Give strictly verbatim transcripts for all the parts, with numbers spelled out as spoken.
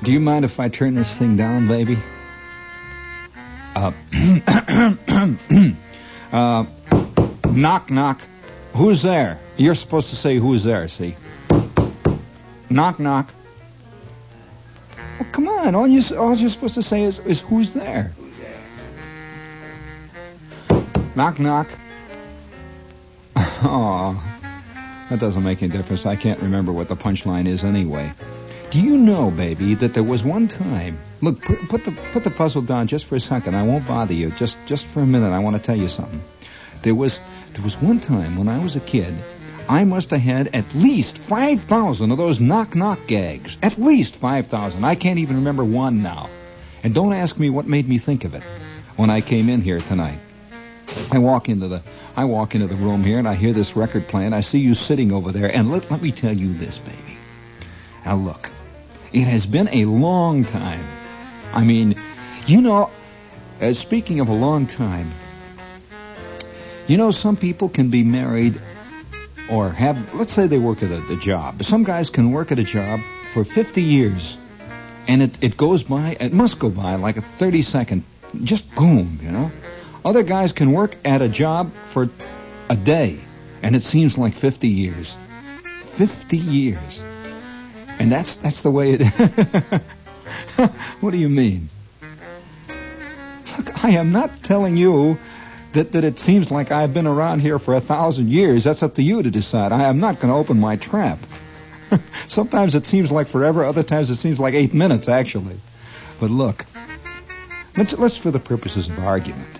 Do you mind if I turn this thing down, baby? Uh, uh, knock, knock. Who's there? You're supposed to say who's there, see? Knock, knock. Oh, come on. All, you, all you're supposed to say is, is who's there? Who's there? Knock, knock. Oh, that doesn't make any difference. I can't remember what the punchline is anyway. Do you know, baby, that there was one time... Look, put, put the put the puzzle down just for a second. I won't bother you. Just just for a minute, I want to tell you something. There was there was one time when I was a kid, I must have had at least five thousand of those knock-knock gags. At least five thousand. I can't even remember one now. And don't ask me what made me think of it when I came in here tonight. I walk into the I walk into the room here, and I hear this record playing. I see you sitting over there, and let, let me tell you this, baby. Now, look. It has been a long time. I mean, you know, uh, speaking of a long time, you know, some people can be married or have, let's say they work at a, a job. Some guys can work at a job for fifty years, and it, it goes by, it must go by like a thirty second, just boom, you know. Other guys can work at a job for a day, and it seems like fifty years. fifty years. And that's that's the way it is. What do you mean? Look, I am not telling you that, that it seems like I've been around here for a thousand years. That's up to you to decide. I am not going to open my trap. Sometimes it seems like forever. Other times it seems like eight minutes, actually. But look, let's, let's for the purposes of argument.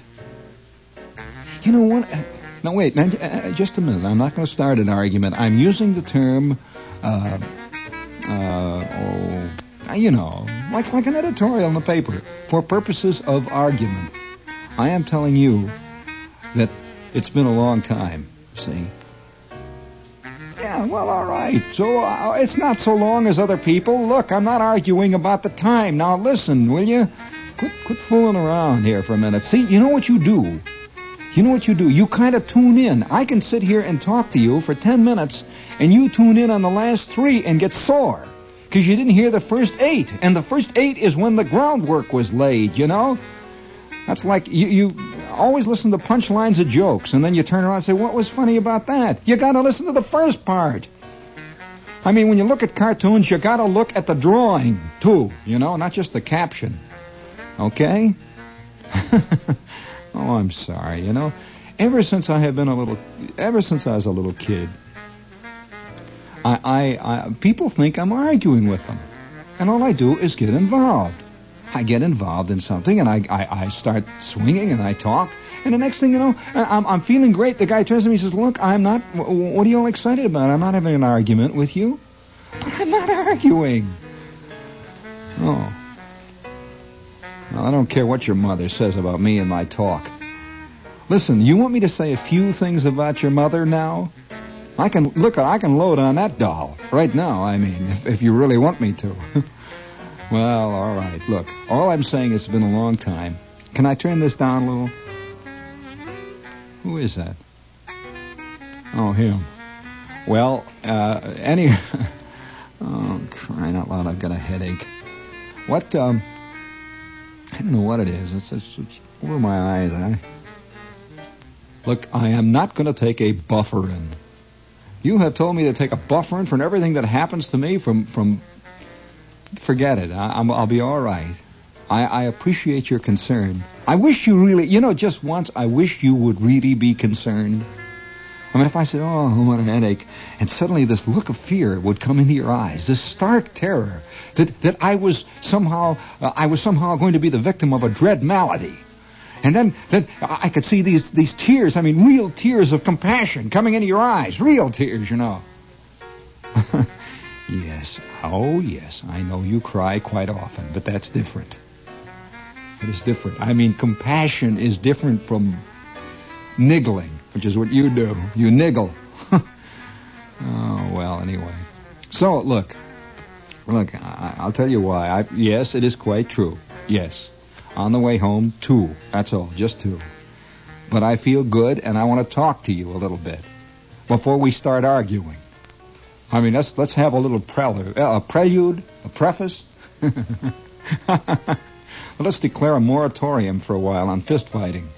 You know what? Now, wait. Now, uh, just a minute. I'm not going to start an argument. I'm using the term... Uh, Uh, oh, you know, like like an editorial in the paper, for purposes of argument. I am telling you that it's been a long time, see? Yeah, well, all right. So uh, it's not so long as other people. Look, I'm not arguing about the time. Now, listen, will you? Quit, quit fooling around here for a minute. See, you know what you do? You know what you do? You kind of tune in. I can sit here and talk to you for ten minutes, and you tune in on the last three and get sore because you didn't hear the first eight. And the first eight is when the groundwork was laid, you know? That's like you, you always listen to punchlines of jokes, and then you turn around and say, what was funny about that? You got to listen to the first part. I mean, when you look at cartoons, you got to look at the drawing, too, you know, not just the caption. Okay? Oh, I'm sorry, you know. Ever since I have been a little, ever since I was a little kid, I, I, I, people think I'm arguing with them. And all I do is get involved. I get involved in something, and I, I, I start swinging, and I talk. And the next thing you know, I'm, I'm feeling great. The guy turns to me and says, look, I'm not, what are you all excited about? I'm not having an argument with you. But I'm not arguing. Oh. Well, I don't care what your mother says about me and my talk. Listen, you want me to say a few things about your mother now? I can, look, I can load on that doll right now, I mean, if, if you really want me to. Well, all right, look, all I'm saying is it's been a long time. Can I turn this down a little? Who is that? Oh, him. Well, uh, any... oh, crying out loud, I've got a headache. What, um... I don't know what it is. It's, it's, it's over my eyes. I... Look, I am not going to take a bufferin. You have told me to take a bufferin for everything that happens to me from... from forget it. I, I'm, I'll be all right. I, I appreciate your concern. I wish you really... You know, just once, I wish you would really be concerned. I mean, if I said, oh, what a headache, and suddenly this look of fear would come into your eyes, this stark terror that, that I was somehow uh, I was somehow going to be the victim of a dread malady. And then, then I could see these, these tears, I mean, real tears of compassion coming into your eyes. Real tears, you know. Yes. Oh, yes. I know you cry quite often, but that's different. It is different. I mean, compassion is different from niggling, which is what you do. You niggle. Oh, well, anyway. So, look. Look, I, I'll tell you why. I, yes, it is quite true. Yes. On the way home, two. That's all. Just two. But I feel good, and I want to talk to you a little bit before we start arguing. I mean, let's let's have a little prelude, uh, a prelude, a preface. Well, let's declare a moratorium for a while on fist fighting.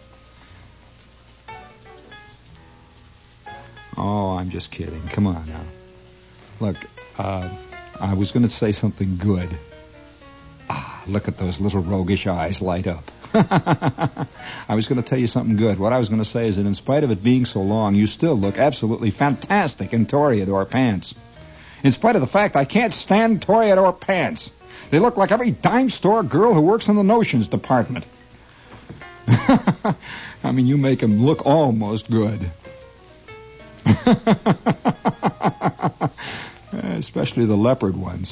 Oh, I'm just kidding. Come on now. Look, uh, I was going to say something good. Ah, look at those little roguish eyes light up. I was going to tell you something good. What I was going to say is that in spite of it being so long, you still look absolutely fantastic in Toreador pants. In spite of the fact I can't stand Toreador pants. They look like every dime store girl who works in the notions department. I mean, you make them look almost good. Especially the leopard ones.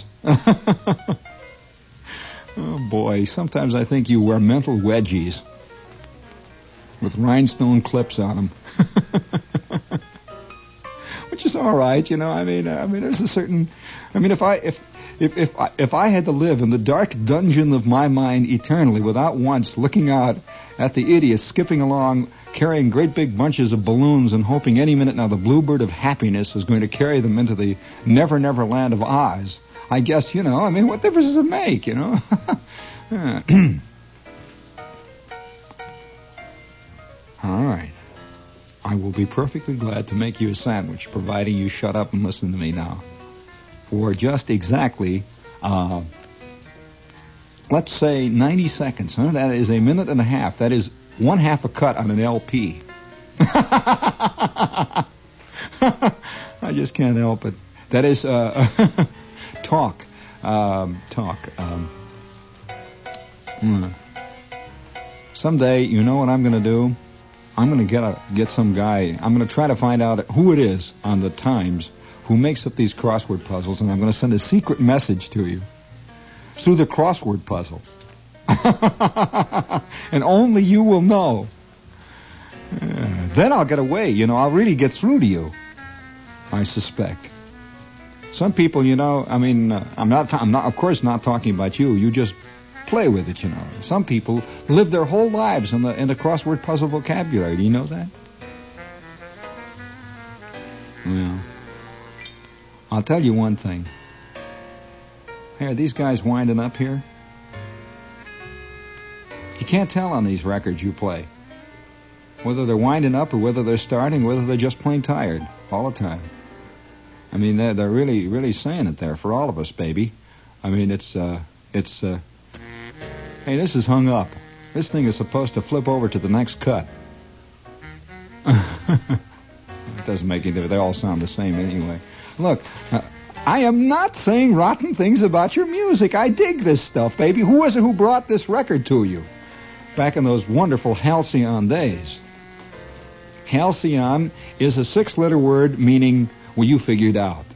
Oh, boy. Sometimes I think you wear mental wedgies with rhinestone clips on them. Which is all right, you know. I mean, I mean, there's a certain... I mean, if I... if If if I, if I had to live in the dark dungeon of my mind eternally without once looking out at the idiots skipping along carrying great big bunches of balloons and hoping any minute now the bluebird of happiness is going to carry them into the never never land of Oz, I guess, you know, I mean, what difference does it make, you know? All right. I will be perfectly glad to make you a sandwich, providing you shut up and listen to me now. For just exactly, uh, let's say ninety seconds, huh? That is a minute and a half. That is one half a cut on an L P. I just can't help it. That is uh, talk, um, talk. Um, mm. Someday, you know what I'm going to do? I'm going to get a get some guy. I'm going to try to find out who it is on the Times who makes up these crossword puzzles, and I'm going to send a secret message to you through the crossword puzzle. And only you will know. Uh, then I'll get away, you know, I'll really get through to you, I suspect. Some people, you know, I mean, uh, I'm not, I'm not, of course not talking about you, you just play with it, you know. Some people live their whole lives in the, in the crossword puzzle vocabulary, do you know that? Yeah. I'll tell you one thing. Hey, are these guys winding up here? You can't tell on these records you play whether they're winding up or whether they're starting, whether they're just plain tired all the time. I mean, they're, they're really, really saying it there for all of us, baby. I mean, it's, uh, it's, uh, hey, this is hung up. This thing is supposed to flip over to the next cut. It doesn't make any difference. They all sound the same anyway. Look, uh, I am not saying rotten things about your music. I dig this stuff, baby. Who was it who brought this record to you back in those wonderful halcyon days? Halcyon is a six-letter word meaning, well, you figured out.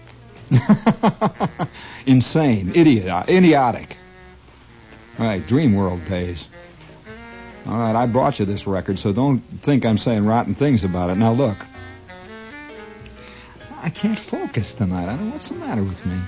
Insane, idiot, idiotic. All right, dream world days. All right, I brought you this record, so don't think I'm saying rotten things about it. Now, look. I can't focus tonight. I don't know what's the matter with me.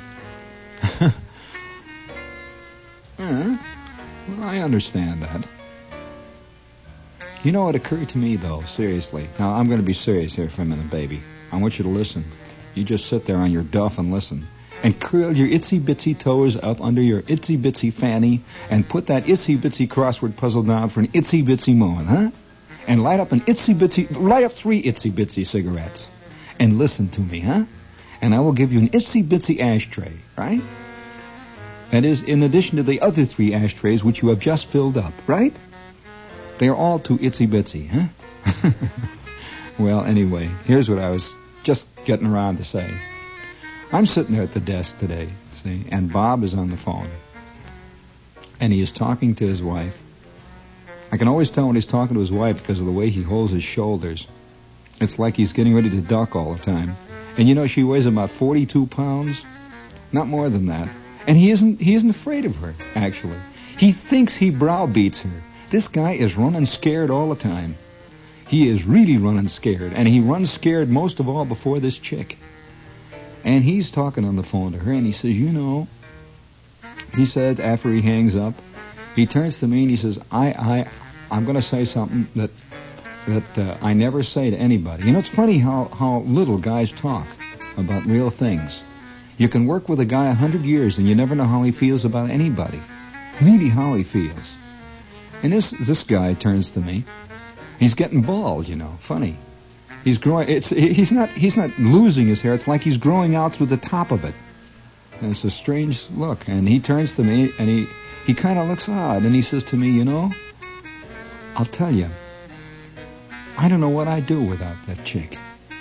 Yeah, well, I understand that. You know, it occurred to me, though, seriously. Now, I'm going to be serious here for a minute, baby. I want you to listen. You just sit there on your duff and listen. And curl your itsy-bitsy toes up under your itsy-bitsy fanny and put that itsy-bitsy crossword puzzle down for an itsy-bitsy moment, huh? And light up an itsy-bitsy, light up three itsy-bitsy cigarettes. And listen to me, huh? And I will give you an itsy-bitsy ashtray, right? That is, in addition to the other three ashtrays which you have just filled up, right? They are all too itsy-bitsy, huh? Well, anyway, here's what I was just getting around to say. I'm sitting there at the desk today, see, and Bob is on the phone. And he is talking to his wife. I can always tell when he's talking to his wife because of the way he holds his shoulders. It's like he's getting ready to duck all the time. And you know, she weighs about forty-two pounds. Not more than that. And he isn't he isn't afraid of her, actually. He thinks he browbeats her. This guy is running scared all the time. He is really running scared. And he runs scared most of all before this chick. And he's talking on the phone to her, and he says, you know, he said after he hangs up, he turns to me and he says, I, I, I'm going to say something that that uh, I never say to anybody. You know, it's funny how, how little guys talk about real things. You can work with a guy a hundred years and you never know how he feels about anybody. Really how he feels. And this this guy turns to me. He's getting bald, you know. Funny. He's growing. It's he's not he's not losing his hair. It's like he's growing out through the top of it. And it's a strange look. And he turns to me and he he kind of looks odd. And he says to me, you know, I'll tell you, I don't know what I'd do without that chick.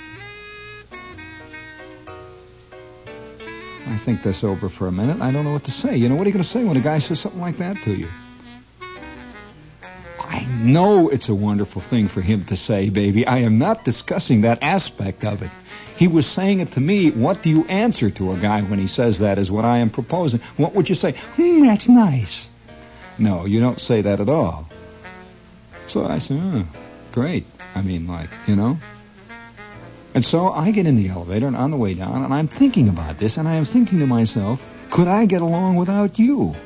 I think this over for a minute. I don't know what to say. You know, what are you going to say when a guy says something like that to you? I know it's a wonderful thing for him to say, baby. I am not discussing that aspect of it. He was saying it to me. What do you answer to a guy when he says that is what I am proposing? What would you say? Hmm, that's nice. No, you don't say that at all. So I said, oh, great. I mean, like, you know. And so I get in the elevator, and on the way down, and I'm thinking about this, and I am thinking to myself, could I get along without you?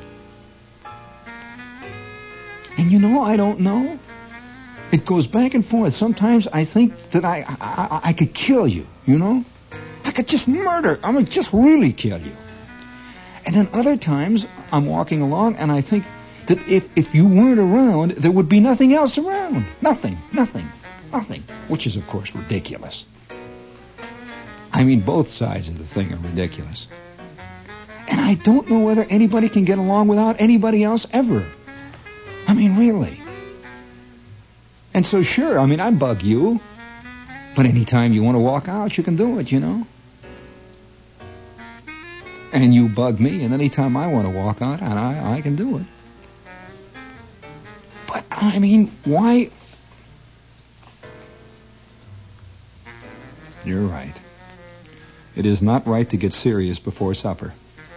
And you know, I don't know. It goes back and forth. Sometimes I think that I, I, I could kill you, you know? I could just murder, I mean, just really kill you. And then other times, I'm walking along, and I think that if, if you weren't around, there would be nothing else around. Nothing, nothing, nothing. Which is, of course, ridiculous. I mean, both sides of the thing are ridiculous. And I don't know whether anybody can get along without anybody else ever. I mean, really. And so, sure, I mean, I bug you. But anytime you want to walk out, you can do it, you know. And you bug me, and anytime I want to walk out, and I, I can do it. But, I mean, why? You're right. It is not right to get serious before supper.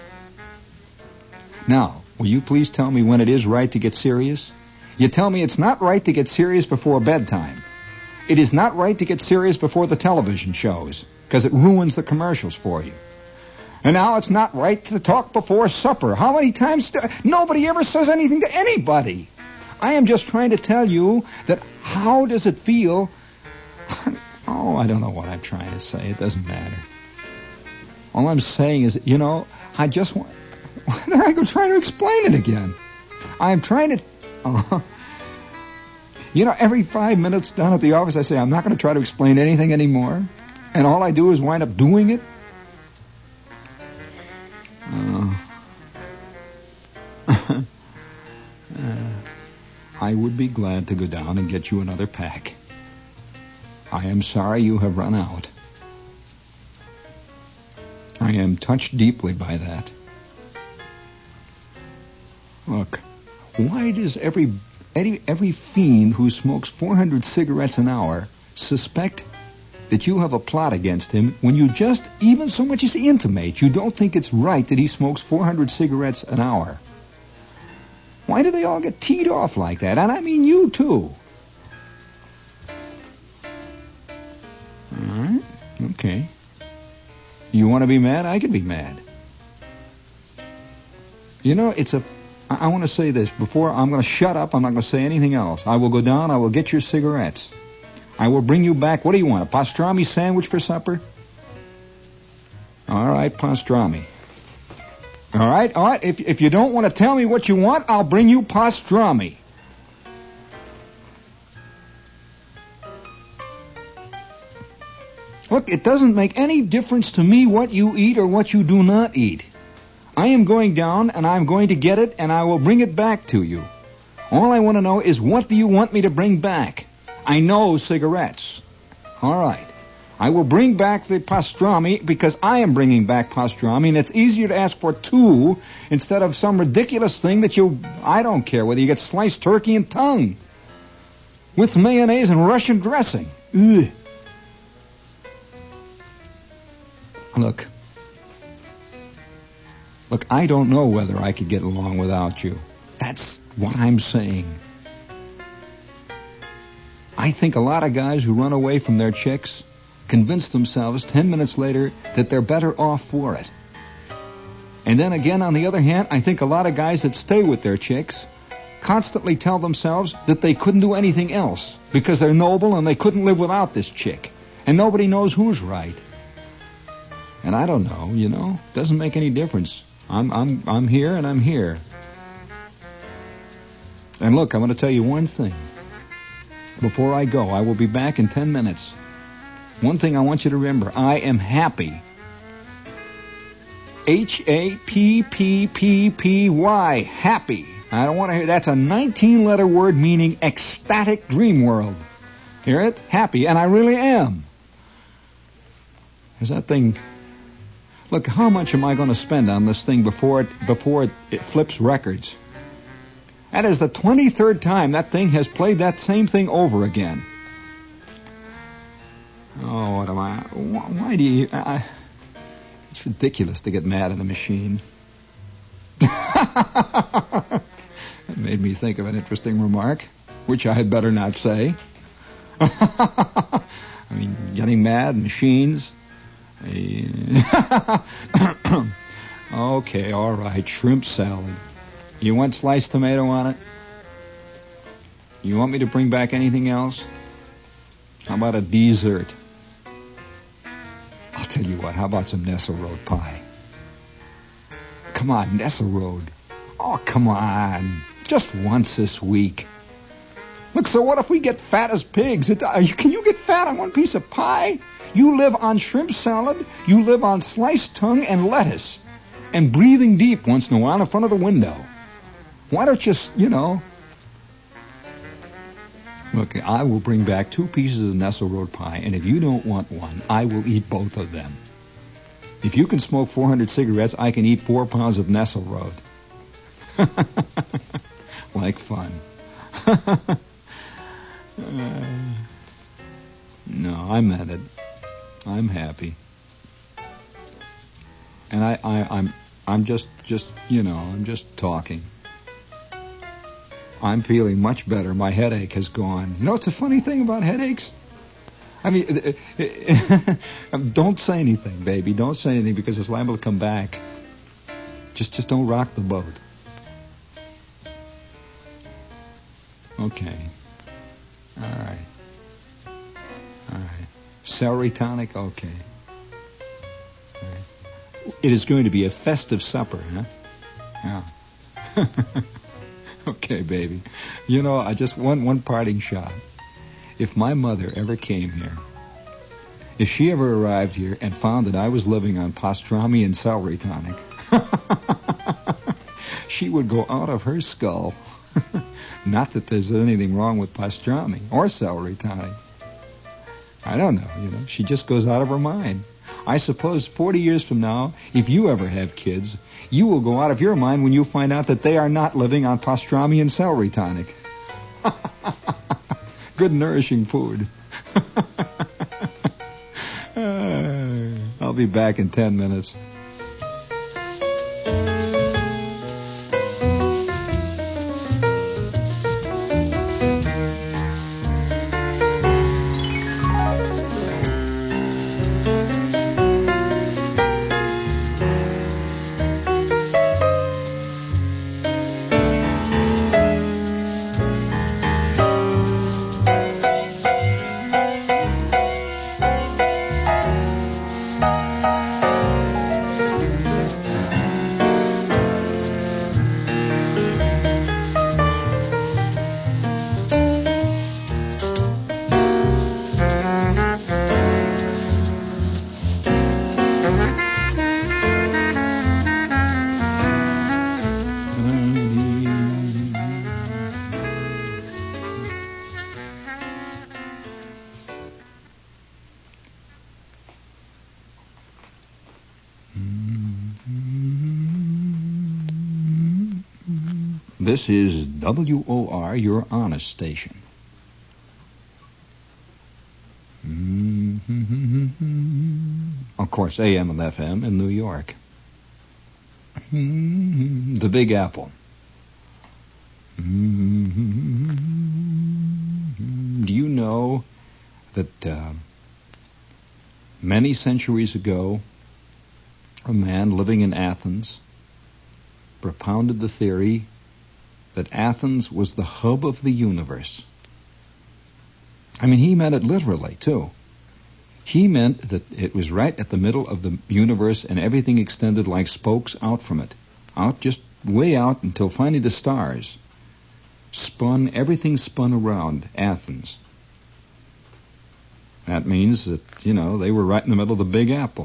Now, will you please tell me when it is right to get serious? You tell me it's not right to get serious before bedtime. It is not right to get serious before the television shows, because it ruins the commercials for you. And now it's not right to talk before supper. How many times? Do, nobody ever says anything to anybody. I am just trying to tell you that how does it feel? Oh, I don't know what I'm trying to say. It doesn't matter. All I'm saying is, you know, I just want... There I go trying to explain it again. I'm trying to... Uh, you know, every five minutes down at the office, I say, I'm not going to try to explain anything anymore. And all I do is wind up doing it. Uh, uh, I would be glad to go down and get you another pack. I am sorry you have run out. I am touched deeply by that. Look, why does every, every every fiend who smokes four hundred cigarettes an hour suspect that you have a plot against him when you just, even so much as intimate, you don't think it's right that he smokes four hundred cigarettes an hour? Why do they all get teed off like that? And I mean you, too. All right, okay. You want to be mad? I can be mad. You know, it's a... I, I want to say this. Before, I'm going to shut up. I'm not going to say anything else. I will go down. I will get your cigarettes. I will bring you back... What do you want? A pastrami sandwich for supper? All right, pastrami. All right, all right. If, if you don't want to tell me what you want, I'll bring you pastrami. Look, it doesn't make any difference to me what you eat or what you do not eat. I am going down, and I'm going to get it, and I will bring it back to you. All I want to know is, what do you want me to bring back? I know cigarettes. All right. I will bring back the pastrami because I am bringing back pastrami, and it's easier to ask for two instead of some ridiculous thing that you... I don't care whether you get sliced turkey and tongue with mayonnaise and Russian dressing. Ugh. Look, look, I don't know whether I could get along without you. That's what I'm saying. I think a lot of guys who run away from their chicks convince themselves ten minutes later that they're better off for it. And then again, on the other hand, I think a lot of guys that stay with their chicks constantly tell themselves that they couldn't do anything else because they're noble and they couldn't live without this chick. And nobody knows who's right. And I don't know, you know, doesn't make any difference. I'm I'm I'm here and I'm here. And look, I'm going to tell you one thing. Before I go, I will be back in ten minutes. One thing I want you to remember, I am happy. H A P P P P Y, happy. I don't want to hear, that's a nineteen-letter word meaning ecstatic dream world. Hear it? Happy, and I really am. Is that thing... Look, how much am I going to spend on this thing before it before it, it flips records? That is the twenty-third time that thing has played that same thing over again. Oh, what am I... Why, why do you... I, it's ridiculous to get mad at a machine. That made me think of an interesting remark, which I had better not say. I mean, getting mad, machines... Okay, all right, shrimp salad. You want sliced tomato on it? You want me to bring back anything else? How about a dessert? I'll tell you what, how about some Nestle Road pie? Come on, Nestle Road. Oh, come on. Just once this week. Look, so what if we get fat as pigs? It, uh, can you get fat on one piece of pie? You live on shrimp salad, you live on sliced tongue and lettuce, and breathing deep once in a while in front of the window. Why don't you, you know... Look, I will bring back two pieces of Nestle Road pie, and if you don't want one, I will eat both of them. If you can smoke four hundred cigarettes, I can eat four pounds of Nestle Road. Like fun. uh, no, I meant it. I'm happy. And I, I, I'm I'm just, just, you know, I'm just talking. I'm feeling much better. My headache has gone. You know what's a funny thing about headaches? I mean, don't say anything, baby. Don't say anything because it's liable to come back. Just, just don't rock the boat. Okay. All right. All right. Celery tonic? Okay. All right. It is going to be a festive supper, huh? Yeah. Okay, baby. You know, I just want one parting shot. If my mother ever came here, if she ever arrived here and found that I was living on pastrami and celery tonic, she would go out of her skull. Not that there's anything wrong with pastrami or celery tonic. I don't know, you know. She just goes out of her mind. I suppose forty years from now, if you ever have kids, you will go out of your mind when you find out that they are not living on pastrami and celery tonic. Good nourishing food. I'll be back in ten minutes. This is W O R, your honest station. Of course, A M and F M in New York. The Big Apple. Do you know that uh, many centuries ago, a man living in Athens propounded the theory that Athens was the hub of the universe. I mean, he meant it literally, too. He meant that it was right at the middle of the universe and everything extended like spokes out from it. Out, just way out until finally the stars spun, everything spun around Athens. That means that, you know, they were right in the middle of the Big Apple.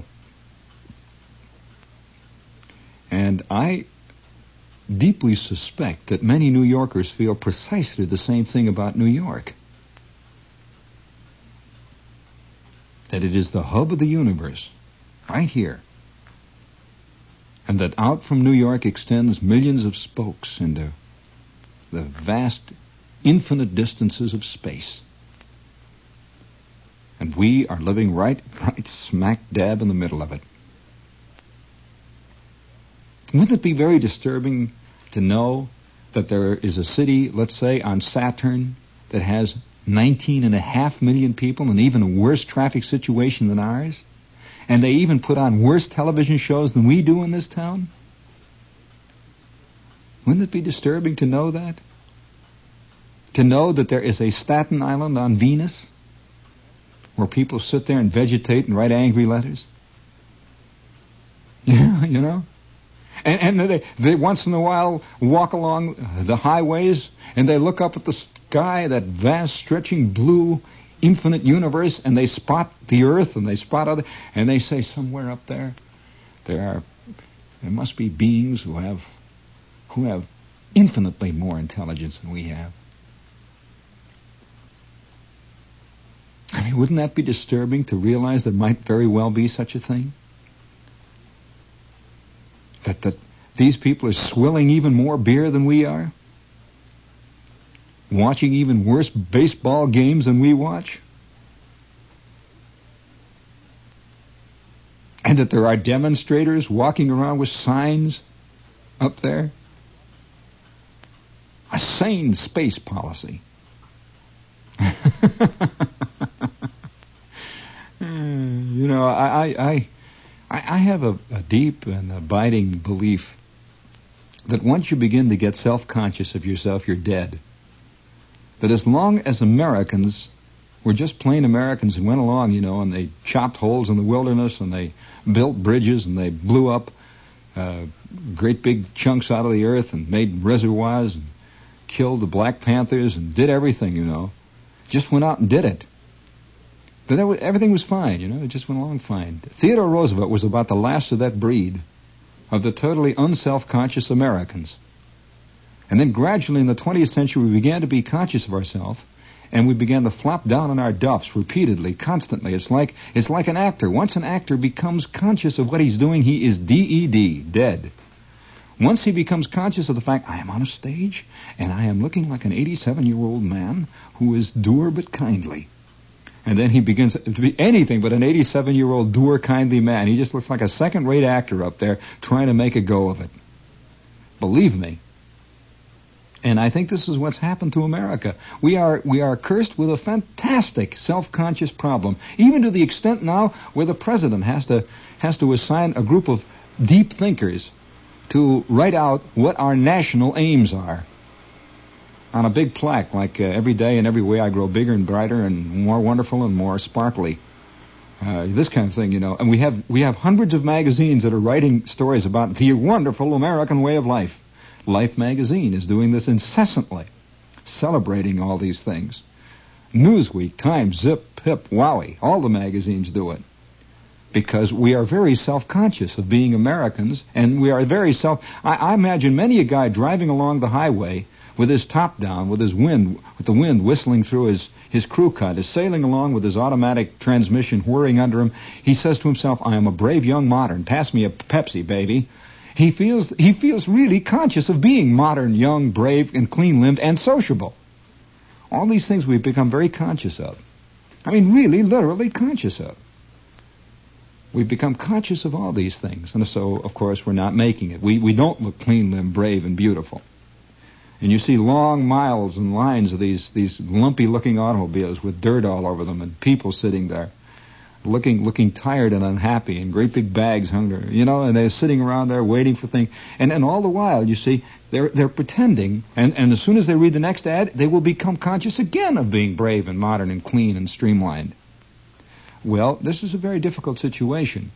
And I deeply suspect that many New Yorkers feel precisely the same thing about New York. That it is the hub of the universe, right here. And that out from New York extends millions of spokes into the vast, infinite distances of space. And we are living right, right smack dab in the middle of it. Wouldn't it be very disturbing to know that there is a city, let's say, on Saturn that has nineteen and a half million people and even a worse traffic situation than ours? And they even put on worse television shows than we do in this town? Wouldn't it be disturbing to know that? To know that there is a Staten Island on Venus where people sit there and vegetate and write angry letters? Yeah, you know? And, and they, they once in a while walk along the highways and they look up at the sky, that vast stretching blue infinite universe, and they spot the earth and they spot other, and they say somewhere up there, there are, there must be beings who have, who have infinitely more intelligence than we have. I mean, wouldn't that be disturbing to realize there might very well be such a thing? That, that these people are swilling even more beer than we are? Watching even worse baseball games than we watch? And that there are demonstrators walking around with signs up there? A sane space policy. You know, I, I, I, I have a, a deep and abiding belief that once you begin to get self-conscious of yourself, you're dead. That as long as Americans were just plain Americans and went along, you know, and they chopped holes in the wilderness and they built bridges and they blew up uh, great big chunks out of the earth and made reservoirs and killed the Black Panthers and did everything, you know, just went out and did it. But that was, everything was fine, you know, it just went along fine. Theodore Roosevelt was about the last of that breed, of the totally unself-conscious Americans. And then gradually in the twentieth century we began to be conscious of ourselves, and we began to flop down on our duffs repeatedly, constantly. It's like it's like an actor. Once an actor becomes conscious of what he's doing, he is D E D, dead. Once he becomes conscious of the fact, I am on a stage, and I am looking like an eighty-seven-year-old man who is dour but kindly. And then he begins to be anything but an eighty-seven-year-old dour, kindly man. He just looks like a second-rate actor up there trying to make a go of it. Believe me. And I think this is what's happened to America. We are we are cursed with a fantastic self-conscious problem, even to the extent now where the president has to has to assign a group of deep thinkers to write out what our national aims are on a big plaque, like uh, every day and every way I grow bigger and brighter and more wonderful and more sparkly. Uh, this kind of thing, you know. And we have we have hundreds of magazines that are writing stories about the wonderful American way of life. Life magazine is doing this incessantly, celebrating all these things. Newsweek, Time, Zip, Pip, Wowie, all the magazines do it. Because we are very self-conscious of being Americans, and we are very self... I, I imagine many a guy driving along the highway with his top down, with his wind, with the wind whistling through his, his crew cut, is sailing along with his automatic transmission whirring under him. He says to himself, I am a brave young modern. Pass me a Pepsi, baby. He feels he feels really conscious of being modern, young, brave, and clean-limbed, and sociable. All these things we've become very conscious of. I mean, really, literally conscious of. We've become conscious of all these things, and so, of course, we're not making it. We we don't look clean-limbed, brave, and beautiful. And you see long miles and lines of these, these lumpy-looking automobiles with dirt all over them and people sitting there. Looking, looking tired and unhappy, and great big bags hung there, you know, and they're sitting around there waiting for things. And, and all the while, you see, they're they're pretending, and, and as soon as they read the next ad, they will become conscious again of being brave and modern and clean and streamlined. Well, this is a very difficult situation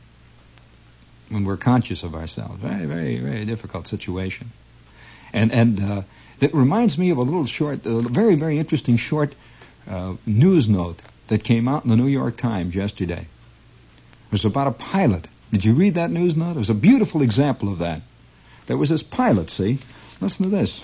when we're conscious of ourselves. Very, very, very difficult situation. And and uh, it reminds me of a little short, a very, very interesting short uh, news note that came out in the New York Times yesterday. It was about a pilot. Did you read that news note? It was a beautiful example of that. There was this pilot, see? Listen to this.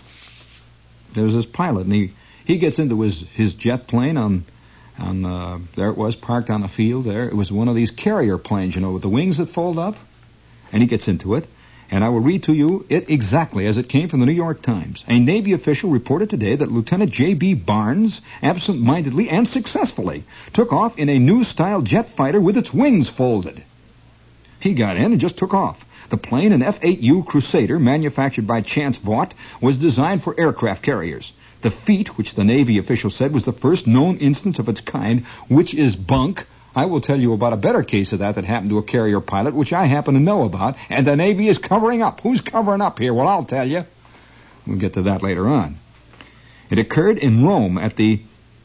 There was this pilot, and he, he gets into his, his jet plane on, on uh, there it was, parked on a field there. It was one of these carrier planes, you know, with the wings that fold up. And he gets into it. And I will read to you it exactly as it came from the New York Times. A Navy official reported today that Lieutenant J B Barnes absent-mindedly and successfully took off in a new-style jet fighter with its wings folded. He got in and just took off. The plane, an F eight U Crusader manufactured by Chance Vought, was designed for aircraft carriers. The feat, which the Navy official said was the first known instance of its kind, which is bunk. I will tell you about a better case of that that happened to a carrier pilot, which I happen to know about, and the Navy is covering up. Who's covering up here? Well, I'll tell you. We'll get to that later on. It occurred in Rome at the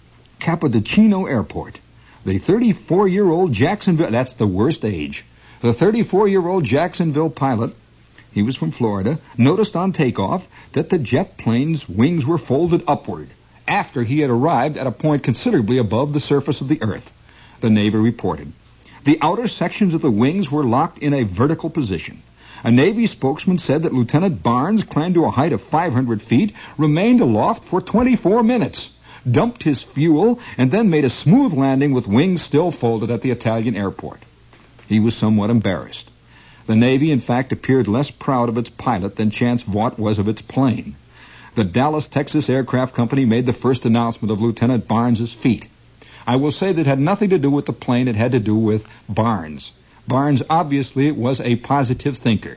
Capodichino Airport. The thirty-four-year-old Jacksonville, that's the worst age, the thirty-four-year-old Jacksonville pilot, he was from Florida, noticed on takeoff that the jet plane's wings were folded upward after he had arrived at a point considerably above the surface of the earth. The Navy reported. The outer sections of the wings were locked in a vertical position. A Navy spokesman said that Lieutenant Barnes climbed to a height of five hundred feet, remained aloft for twenty-four minutes, dumped his fuel, and then made a smooth landing with wings still folded at the Italian airport. He was somewhat embarrassed. The Navy, in fact, appeared less proud of its pilot than Chance Vought was of its plane. The Dallas, Texas Aircraft Company made the first announcement of Lieutenant Barnes's feat. I will say that it had nothing to do with the plane. It had to do with Barnes. Barnes obviously was a positive thinker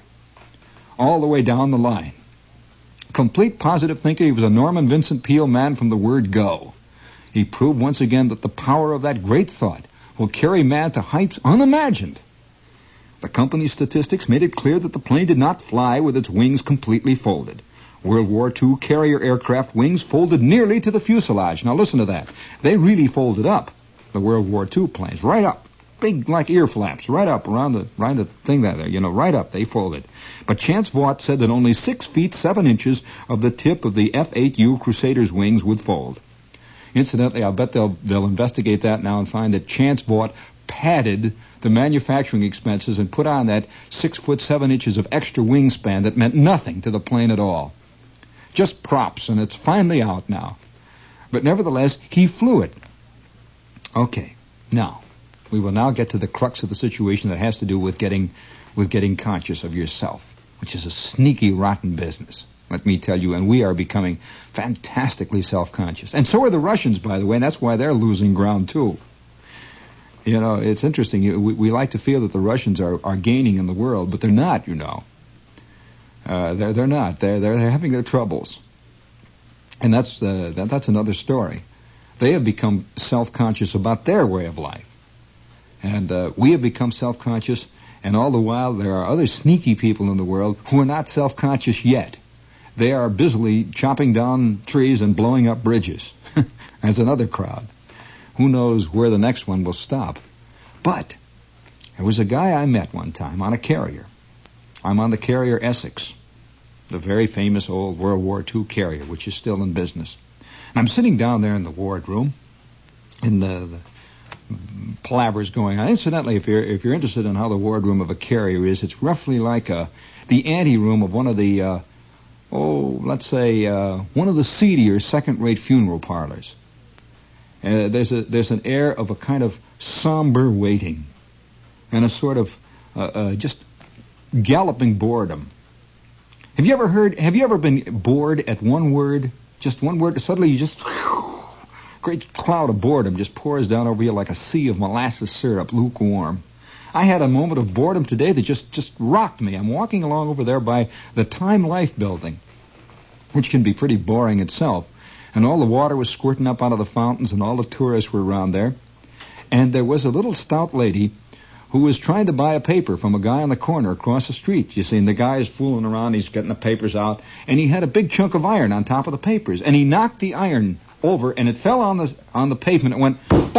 all the way down the line. Complete positive thinker. He was a Norman Vincent Peale man from the word go. He proved once again that the power of that great thought will carry man to heights unimagined. The company's statistics made it clear that the plane did not fly with its wings completely folded. World War Two carrier aircraft wings folded nearly to the fuselage. Now listen to that. They really folded up, the World War Two planes, right up. Big like ear flaps, right up around the around the thing there, you know, right up, they folded. But Chance Vought said that only six feet, seven inches of the tip of the F eight U Crusader's wings would fold. Incidentally, I'll bet they'll they'll investigate that now and find that Chance Vought padded the manufacturing expenses and put on that six foot, seven inches of extra wingspan that meant nothing to the plane at all. Just props, and it's finally out now. But nevertheless, he flew it. Okay, now, we will now get to the crux of the situation that has to do with getting with getting conscious of yourself, which is a sneaky, rotten business, let me tell you, and we are becoming fantastically self-conscious. And so are the Russians, by the way, and that's why they're losing ground, too. You know, it's interesting. We, we like to feel that the Russians are, are gaining in the world, but they're not, you know. Uh, they're they're not. They're they're they're having their troubles, and that's uh, that, that's another story. They have become self-conscious about their way of life, and uh, we have become self-conscious. And all the while, there are other sneaky people in the world who are not self-conscious yet. They are busily chopping down trees and blowing up bridges. That's another crowd. Who knows where the next one will stop? But there was a guy I met one time on a carrier. I'm on the carrier Essex, the very famous old World War Two carrier, which is still in business. And I'm sitting down there in the wardroom, and the, the palaver's going on. Incidentally, if you're if you're interested in how the wardroom of a carrier is, it's roughly like a the anteroom of one of the uh, oh, let's say uh, one of the seedier second-rate funeral parlors. Uh, there's a there's an air of a kind of somber waiting, and a sort of uh, uh, just galloping boredom. Have you ever heard, have you ever been bored at one word? Just one word, suddenly you just, whew, great cloud of boredom just pours down over you like a sea of molasses syrup, lukewarm. I had a moment of boredom today that just, just rocked me. I'm walking along over there by the Time Life building, which can be pretty boring itself. And all the water was squirting up out of the fountains, and all the tourists were around there. And there was a little stout lady who was trying to buy a paper from a guy on the corner across the street. You see, and the guy is fooling around, he's getting the papers out, and he had a big chunk of iron on top of the papers, and he knocked the iron over, and it fell on the on the pavement. It went boing,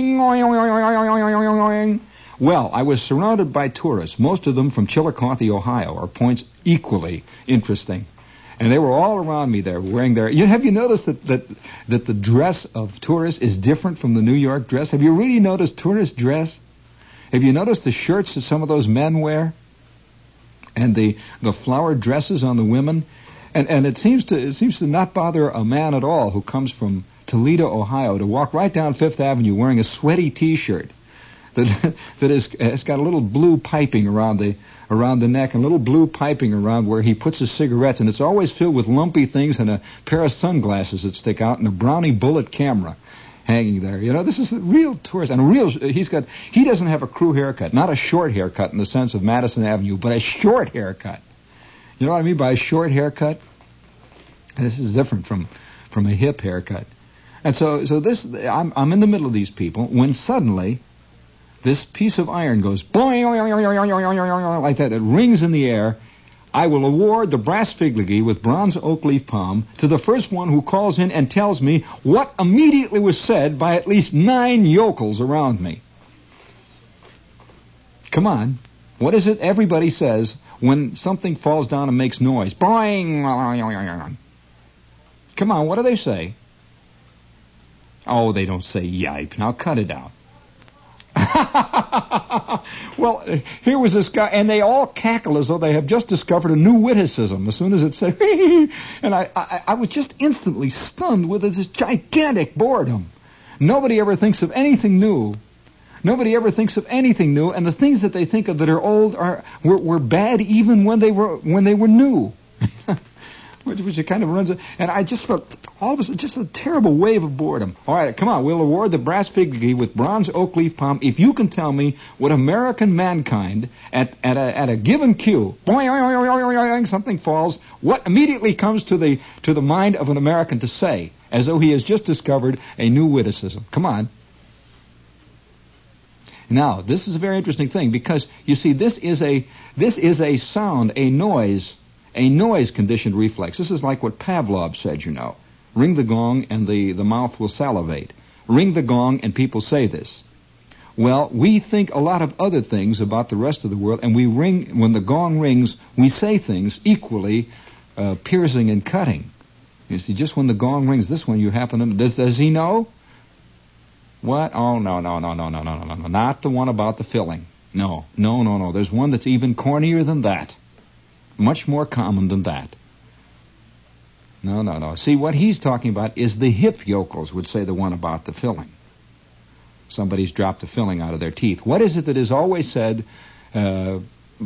boing, oing, oing, oing, oing, oing, oing. Well, I was surrounded by tourists, most of them from Chillicothe, Ohio, are points equally interesting. And they were all around me there wearing their... You, have you noticed that, that, that the dress of tourists is different from the New York dress? Have you really noticed tourist dress? Have you noticed the shirts that some of those men wear? And the, the flowered dresses on the women? And, and it seems to it seems to not bother a man at all who comes from Toledo, Ohio, to walk right down Fifth Avenue wearing a sweaty T-shirt that that is has got a little blue piping around the around the neck and a little blue piping around where he puts his cigarettes, and it's always filled with lumpy things and a pair of sunglasses that stick out and a Brownie bullet camera hanging there. You know, this is a real tourist, and a real. He's got. He doesn't have a crew haircut, not a short haircut in the sense of Madison Avenue, but a short haircut. You know what I mean by a short haircut? This is different from from a hip haircut. And so, so this, I'm I'm in the middle of these people when suddenly this piece of iron goes boing like that. It rings in the air. I will award the brass figurine with bronze oak leaf palm to the first one who calls in and tells me what immediately was said by at least nine yokels around me. Come on. What is it everybody says when something falls down and makes noise? Boing. Come on, what do they say? Oh, they don't say yipe. Now cut it out. Well, here was this guy, and they all cackle as though they have just discovered a new witticism as soon as it said, and I, I, I was just instantly stunned with this gigantic boredom. Nobody ever thinks of anything new. Nobody ever thinks of anything new, and the things that they think of that are old are were, were bad even when they were when they were new. Which, which it kind of runs, and I just felt all of a sudden just a terrible wave of boredom. All right, come on, we'll award the brass figurine with bronze oak leaf palm if you can tell me what American mankind at at a at a given cue, boing, boing, boing, boing, something falls. What immediately comes to the to the mind of an American to say, as though he has just discovered a new witticism? Come on. Now, this is a very interesting thing because you see, this is a this is a sound, a noise. A noise-conditioned reflex. This is like what Pavlov said, you know. Ring the gong and the, the mouth will salivate. Ring the gong and people say this. Well, we think a lot of other things about the rest of the world, and we ring, when the gong rings, we say things equally uh, piercing and cutting. You see, just when the gong rings, this one you happen to... Does, does he know? What? Oh, no, no, no, no, no, no, no, no. Not the one about the filling. No, no, no, no. There's one that's even cornier than that. Much more common than that. No, no, no. See, what he's talking about is the hip yokels would say the one about the filling. Somebody's dropped the filling out of their teeth. What is it that is always said? Uh,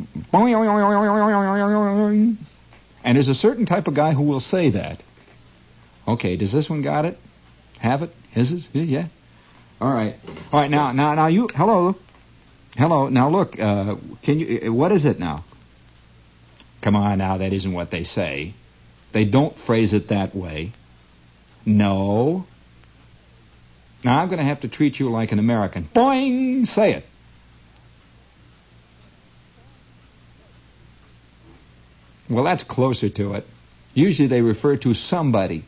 and there's a certain type of guy who will say that. Okay, does this one got it? Have it? His is? Yeah. All right. All right, now, now, now you, hello. Hello. Now look, uh, can you, what is it now? Come on now, that isn't what they say. They don't phrase it that way. No. Now I'm going to have to treat you like an American. Boing! Say it. Well, that's closer to it. Usually they refer to somebody.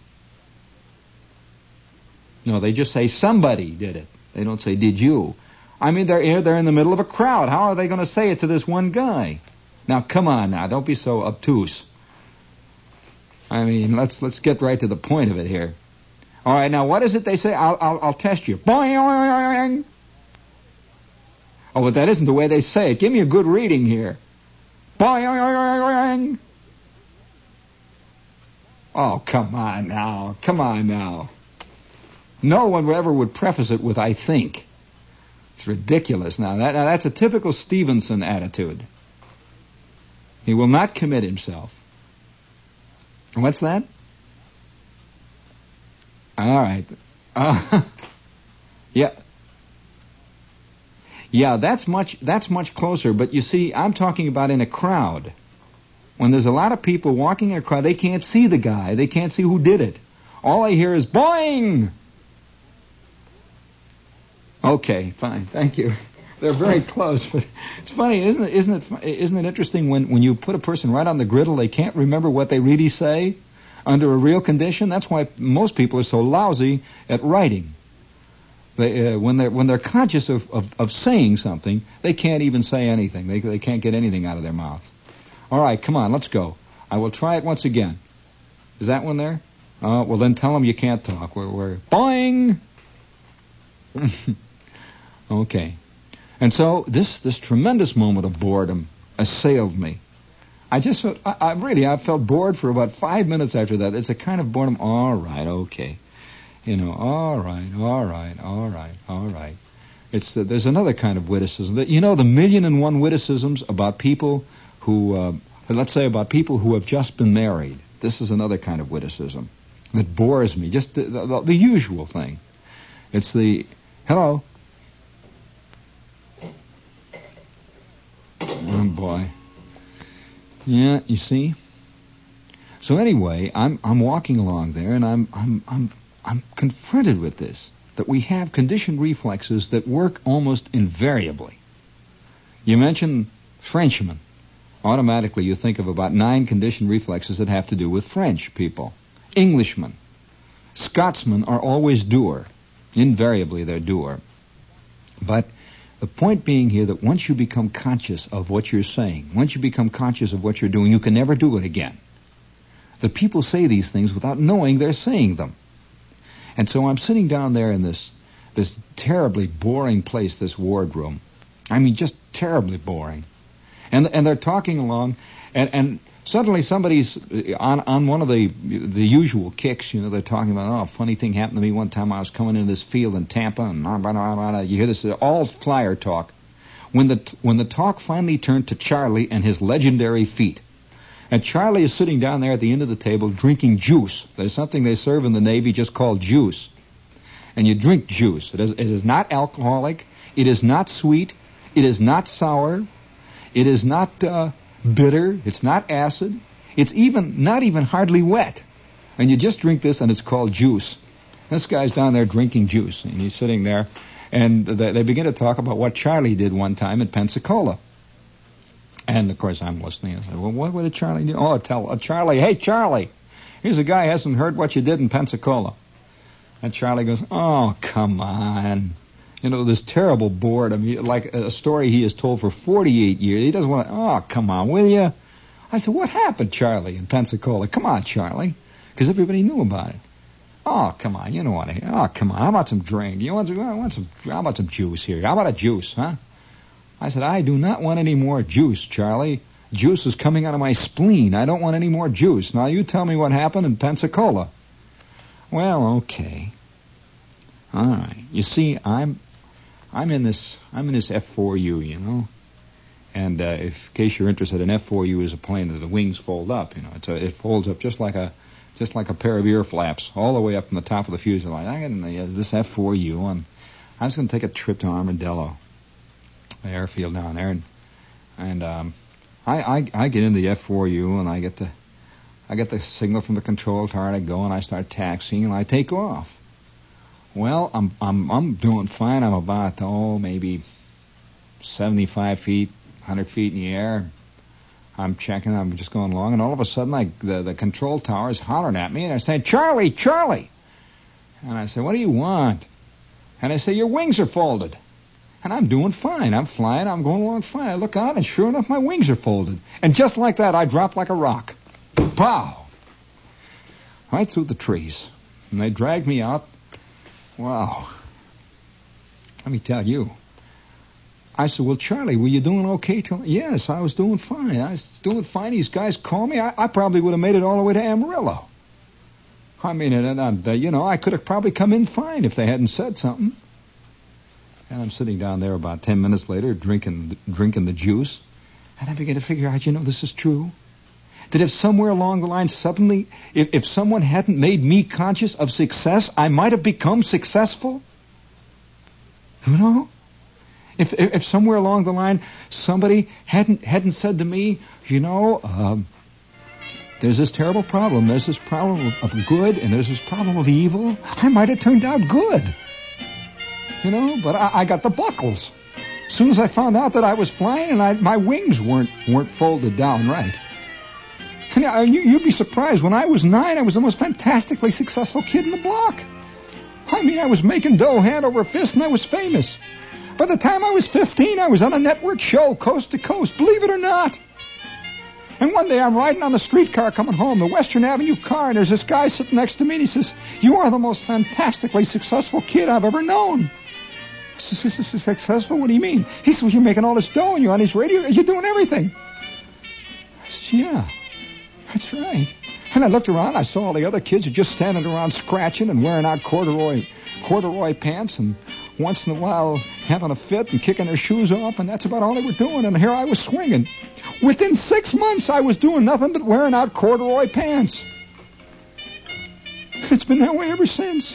No, they just say somebody did it. They don't say, did you? I mean, they're here, they're in the middle of a crowd. How are they going to say it to this one guy? Now, come on now. Don't be so obtuse. I mean, let's let's get right to the point of it here. All right, now, what is it they say? I'll I'll, I'll test you. Boing! Oh, but that isn't the way they say it. Give me a good reading here. Boing! Oh, come on now. Come on now. No one ever would preface it with, I think. It's ridiculous. Now, that, now that's a typical Stevenson attitude. He will not commit himself. What's that? All right. Uh, yeah. Yeah, that's much that's much closer, but you see, I'm talking about in a crowd. When there's a lot of people walking in a crowd, they can't see the guy. They can't see who did it. All I hear is boing! Okay, fine. Thank you. They're very close, but it's funny, isn't it? Isn't it? Isn't it interesting when, when you put a person right on the griddle, they can't remember what they really say under a real condition? That's why most people are so lousy at writing. They, uh, when they're when they're conscious of, of, of saying something, they can't even say anything. They they can't get anything out of their mouth. All right, come on, let's go. I will try it once again. Is that one there? Uh, well, then tell them you can't talk. We're, we're boing. Okay. And so this this tremendous moment of boredom assailed me. I just felt, I, I really, I felt bored for about five minutes after that. It's a kind of boredom. All right, okay. You know, all right, all right, all right, all right. It's uh, there's another kind of witticism. That, you know, the million and one witticisms about people who, uh, let's say about people who have just been married. This is another kind of witticism that bores me. Just the, the, the usual thing. It's the, hello. Oh, boy. Yeah, you see? So anyway, I'm I'm walking along there, and I'm I'm I'm I'm confronted with this, that we have conditioned reflexes that work almost invariably. You mention Frenchmen. Automatically you think of about nine conditioned reflexes that have to do with French people. Englishmen. Scotsmen are always doer. Invariably they're doer. But the point being here that once you become conscious of what you're saying, once you become conscious of what you're doing, you can never do it again. The people say these things without knowing they're saying them. And so I'm sitting down there in this this terribly boring place, this wardroom. I mean, just terribly boring. And and they're talking along, and, and suddenly somebody's on on one of the the usual kicks. You know, they're talking about, oh, a funny thing happened to me one time. I was coming into this field in Tampa, and blah, blah, blah, blah. You hear this all flyer talk. When the when the talk finally turned to Charlie and his legendary feat. And Charlie is sitting down there at the end of the table drinking juice. There's something they serve in the Navy just called juice. And you drink juice. It is, it is not alcoholic. It is not sweet. It is not sour. It is not uh, bitter. It's not acid. It's even not even hardly wet. And you just drink this, and it's called juice. This guy's down there drinking juice, and he's sitting there. And they, they begin to talk about what Charlie did one time at Pensacola. And, of course, I'm listening. I said, well, what did Charlie do? Oh, tell uh, Charlie, hey, Charlie, here's a guy who hasn't heard what you did in Pensacola. And Charlie goes, oh, come on. You know, this terrible boredom, he, like a story he has told for forty-eight years. He doesn't want to, oh, come on, will you? I said, what happened, Charlie, in Pensacola? Come on, Charlie. Because everybody knew about it. Oh, come on, you don't want to hear. Oh, come on, how about some drink? You want some, I want some, how about some juice here? How about a juice, huh? I said, I do not want any more juice, Charlie. Juice is coming out of my spleen. I don't want any more juice. Now you tell me what happened in Pensacola. Well, okay. All right. You see, I'm I'm in this I'm in this F four U, you know. And uh, if, in case you're interested, an F four U is a plane that the wings fold up, you know. It's a, it folds up just like a just like a pair of ear flaps, all the way up from the top of the fuselage. I got in the, uh, this F four U, and I was going to take a trip to Armadillo, the airfield down there, and and um, I, I I get in the F four U, and I get the I get the signal from the control tower, and I go and I start taxiing, and I take off. Well, I'm I'm I'm doing fine. I'm about oh maybe seventy-five feet, one hundred feet in the air. I'm checking. I'm just going along, and all of a sudden, I, the the control tower is hollering at me, and they're saying, "Charlie, Charlie!" And I say, "What do you want?" And they say, "Your wings are folded." And I'm doing fine. I'm flying. I'm going along fine. I look out, and sure enough, my wings are folded. And just like that, I drop like a rock. Pow! Right through the trees. And they dragged me out. Wow. Let me tell you. I said, well, Charlie, were you doing okay? Till yes, I was doing fine. I was doing fine. These guys called me. I, I probably would have made it all the way to Amarillo. I mean, and, and, uh, you know, I could have probably come in fine if they hadn't said something. And I'm sitting down there about ten minutes later drinking drinking the juice. And I begin to figure out, you know, this is true. That if somewhere along the line suddenly, if, if someone hadn't made me conscious of success, I might have become successful. You know? If, if if somewhere along the line somebody hadn't hadn't said to me, you know, um, there's this terrible problem. There's this problem of, of good and there's this problem of evil. I might have turned out good. You know, but I, I got the buckles. As soon as I found out that I was flying and I, my wings weren't weren't folded down right. And I, you, you'd be surprised. When I was nine, I was the most fantastically successful kid in the block. I mean, I was making dough hand over fist, and I was famous. By the time I was fifteen, I was on a network show, coast to coast, believe it or not. And one day I'm riding on the streetcar coming home, the Western Avenue car, and there's this guy sitting next to me, and he says, "You are the most fantastically successful kid I've ever known." I says, "This is successful? What do you mean?" He says, "Well, you're making all this dough, and you're on his radio, you're doing everything." I said, "Yeah, that's right." And I looked around, I saw all the other kids were just standing around scratching and wearing out corduroy corduroy pants, and once in a while having a fit and kicking their shoes off, and that's about all they were doing. And here I was swinging. Within six months, I was doing nothing but wearing out corduroy pants. It's been that way ever since.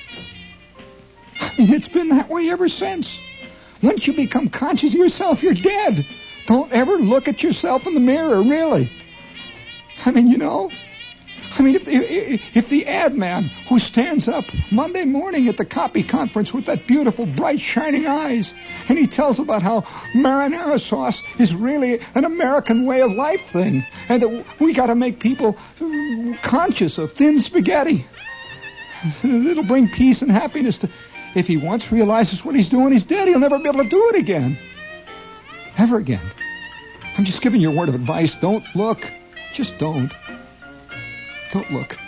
I mean, it's been that way ever since. Once you become conscious of yourself, you're dead. Don't ever look at yourself in the mirror, really. I mean, you know... I mean, if the, if the ad man who stands up Monday morning at the copy conference with that beautiful, bright, shining eyes, and he tells about how marinara sauce is really an American way of life thing, and that we got to make people conscious of thin spaghetti. It'll bring peace and happiness to... If he once realizes what he's doing, he's dead. He'll never be able to do it again. Ever again. I'm just giving you a word of advice. Don't look. Just don't. Don't look.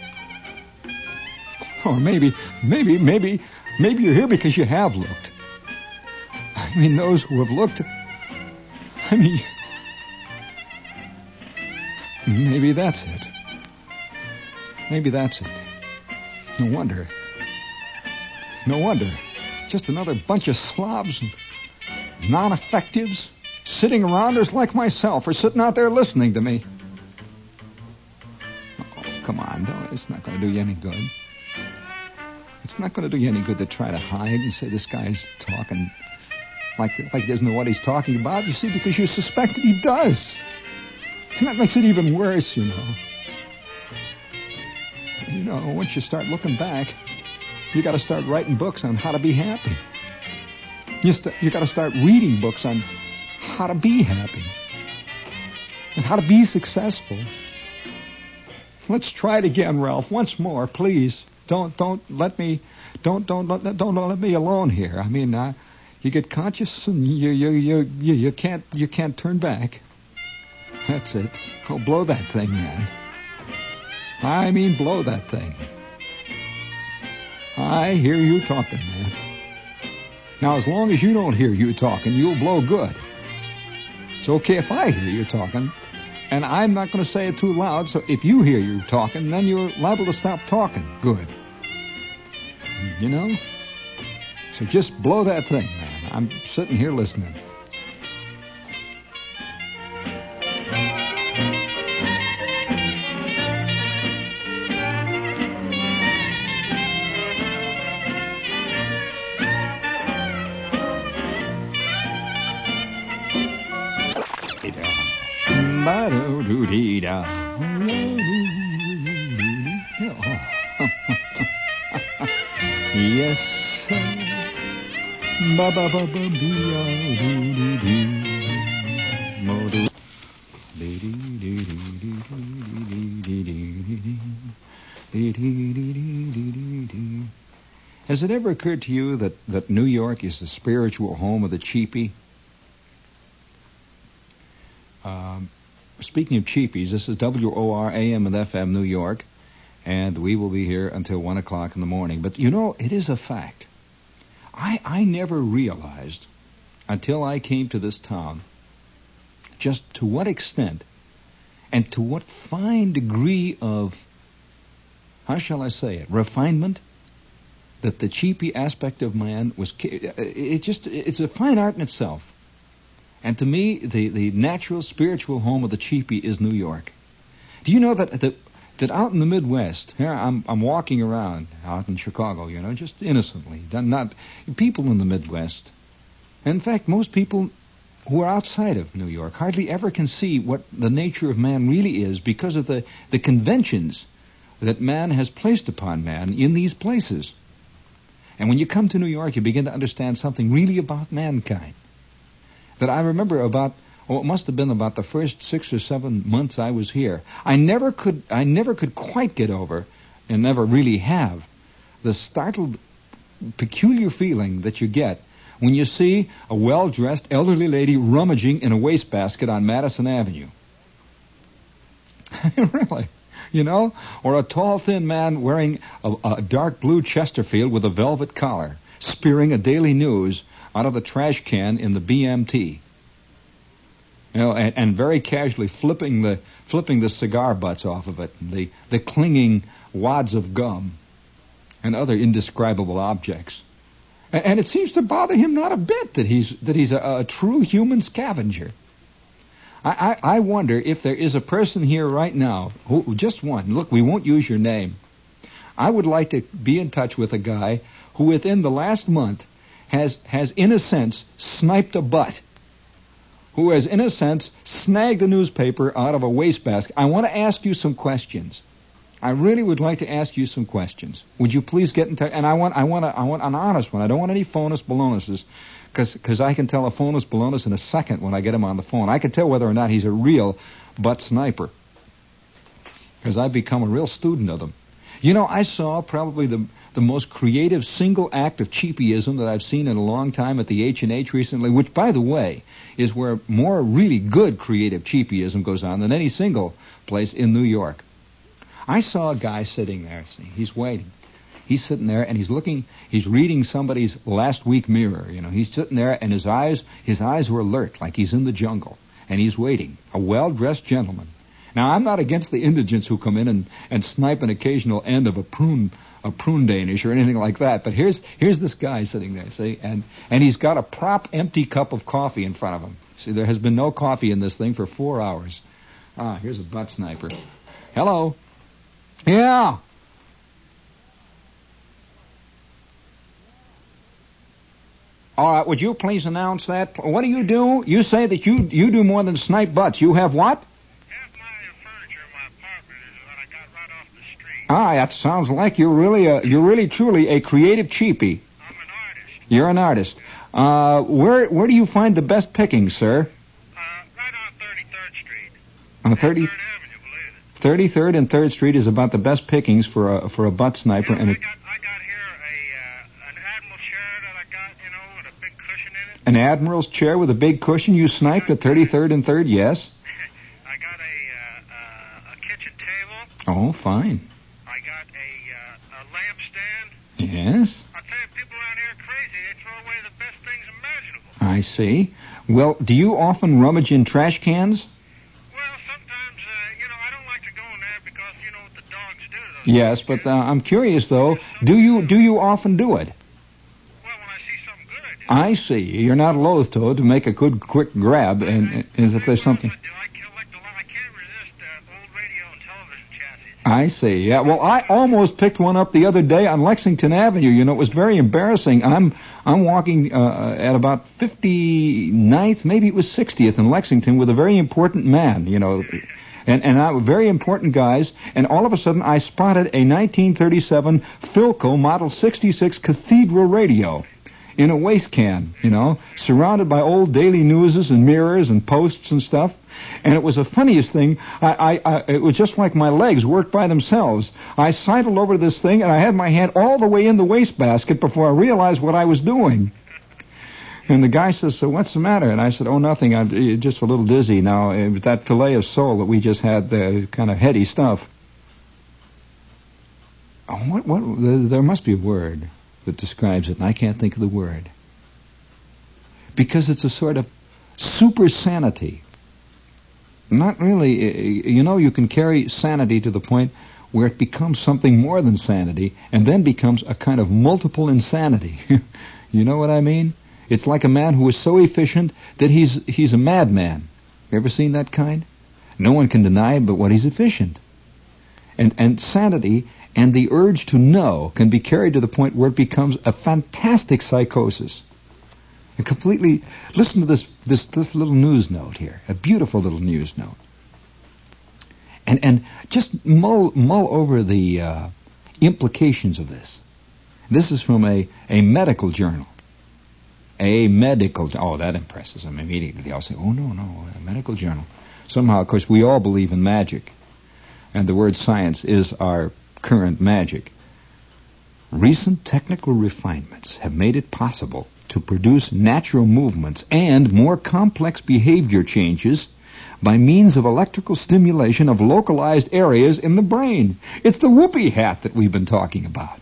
Or maybe, maybe, maybe, maybe you're here because you have looked. I mean, those who have looked, I mean, maybe that's it. Maybe that's it. No wonder. No wonder. Just another bunch of slobs and non-effectives sitting around us like myself or sitting out there listening to me. Come on, don't, it's not going to do you any good. It's not going to do you any good to try to hide and say this guy's talking like, like he doesn't know what he's talking about. You see, because you suspect that he does. And that makes it even worse, you know. You know, once you start looking back, you got to start writing books on how to be happy. You, st- you got to start reading books on how to be happy and how to be successful. Let's try it again, Ralph. Once more, please. Don't don't let me don't don't let don't, don't let me alone here. I mean, uh, you get conscious and you you you you you can't you can't turn back. That's it. Oh, blow that thing, man. I mean, blow that thing. I hear you talking, man. Now, as long as you don't hear you talking, you'll blow good. It's okay if I hear you talking. And I'm not going to say it too loud, so if you hear you talking, then you're liable to stop talking. Good. You know? So just blow that thing, man. I'm sitting here listening. Yes, sir. Ba ba ba ba bia doo doo doo. Mo doo. Dee dee dee dee dee dee dee dee. Has it ever occurred to you that, that New York is the spiritual home of the cheapie? Um, speaking of cheapies, this is W O R A M and F M New York, and we will be here until one o'clock in the morning. But, you know, it is a fact. I, I never realized until I came to this town just to what extent and to what fine degree of, how shall I say it, refinement that the cheapie aspect of man was, it just, it's a fine art in itself. And to me, the, the natural spiritual home of the cheapie is New York. Do you know that that, that out in the Midwest, here I'm I'm walking around out in Chicago, you know, just innocently, not people in the Midwest. And in fact, most people who are outside of New York hardly ever can see what the nature of man really is because of the, the conventions that man has placed upon man in these places. And when you come to New York, you begin to understand something really about mankind. That I remember about, oh, it must have been about the first six or seven months I was here. I never could, I never could quite get over, and never really have, the startled, peculiar feeling that you get when you see a well-dressed elderly lady rummaging in a wastebasket on Madison Avenue. Really, you know? Or a tall, thin man wearing a, a dark blue Chesterfield with a velvet collar, spearing a Daily News out of the trash can in the B M T. You know, and, and very casually flipping the flipping the cigar butts off of it, and the, the clinging wads of gum, and other indescribable objects. And, and it seems to bother him not a bit that he's that he's a, a true human scavenger. I, I, I wonder if there is a person here right now, who, just one, look, we won't use your name. I would like to be in touch with a guy who within the last month has, has in a sense, sniped a butt. Who has, in a sense, snagged a newspaper out of a wastebasket. I want to ask you some questions. I really would like to ask you some questions. Would you please get in touch? And I want, I want, a, I want an honest one. I don't want any phonus ballonuses, because because I can tell a phonus balonus in a second when I get him on the phone. I can tell whether or not he's a real butt sniper, because I've become a real student of them. You know, I saw probably the the most creative single act of cheapyism that I've seen in a long time at the H and H recently, which, by the way, is where more really good creative cheapyism goes on than any single place in New York. I saw a guy sitting there. See, he's waiting. He's sitting there and he's looking. He's reading somebody's last week mirror. You know, he's sitting there and his eyes, his eyes were alert, like he's in the jungle, and he's waiting. A well-dressed gentleman. Now, I'm not against the indigents who come in and, and snipe an occasional end of a prune, a prune Danish or anything like that. But here's here's this guy sitting there, see, and and he's got a prop empty cup of coffee in front of him. See, there has been no coffee in this thing for four hours. Ah, here's a butt sniper. Hello. Yeah. All right, would you please announce that? What do you do? You say that you you do more than snipe butts. You have what? Half my furniture in my apartment is what I got right off the street. Ah, that sounds like you're really a, you're really truly a creative cheapie. I'm an artist. You're an artist. Uh, where where do you find the best pickings, sir? Uh, right on thirty-third Street. On thirty third Avenue, believe it. thirty-third and third Street is about the best pickings for a for a butt sniper. You know, and I it, got I got here a uh, an Admiral chair that I got, you know, with a big cushion in it. an Admiral's chair with a big cushion. You sniped at thirty-third and third, yes. I got a uh, uh, a kitchen table. Oh, fine. I got a uh, a lampstand. Yes, I tell you, people around here are crazy. They throw away the best things imaginable. I see. Well, do you often rummage in trash cans? Well, sometimes, uh, you know, I don't like to go in there because, you know, what the dogs do to those Yes, kids. but uh, I'm curious though. Do you do you often do it? Well, when I see something good, I do. I see. You're not loath to to make a good quick grab, and as if there's something. I do. I can't, like the, I can't resist uh, old radio and television chassis. I see. Yeah. Well, I almost picked one up the other day on Lexington Avenue. You know, it was very embarrassing. I'm I'm walking uh, at about fifty-ninth, maybe it was sixtieth in Lexington with a very important man. You know, and and I, very important guys. And all of a sudden, I spotted a nineteen thirty-seven Philco Model sixty-six Cathedral radio in a waste can. You know, surrounded by old Daily Newses and mirrors and posts and stuff. And it was the funniest thing. I, I, I, it was just like my legs worked by themselves. I sidled over to this thing, and I had my hand all the way in the wastebasket before I realized what I was doing. And the guy says, "So what's the matter?" And I said, "Oh, nothing. I'm just a little dizzy now. With that fillet of sole that we just had, the kind of heady stuff." Oh, what? What? There must be a word that describes it, and I can't think of the word. Because it's a sort of super sanity. Not really. You know, you can carry sanity to the point where it becomes something more than sanity, and then becomes a kind of multiple insanity. You know what I mean? It's like a man who is so efficient that he's he's a madman. You ever seen that kind? No one can deny but what he's efficient. And and sanity and the urge to know can be carried to the point where it becomes a fantastic psychosis. And completely, listen to this, this this little news note here, a beautiful little news note. And and just mull mull over the uh, implications of this. This is from a, a medical journal. A medical, oh, that impresses them immediately. I'll say, oh, no, no, a medical journal. Somehow, of course, we all believe in magic. And the word science is our current magic. Recent technical refinements have made it possible to produce natural movements and more complex behavior changes by means of electrical stimulation of localized areas in the brain. It's the whoopee hat that we've been talking about.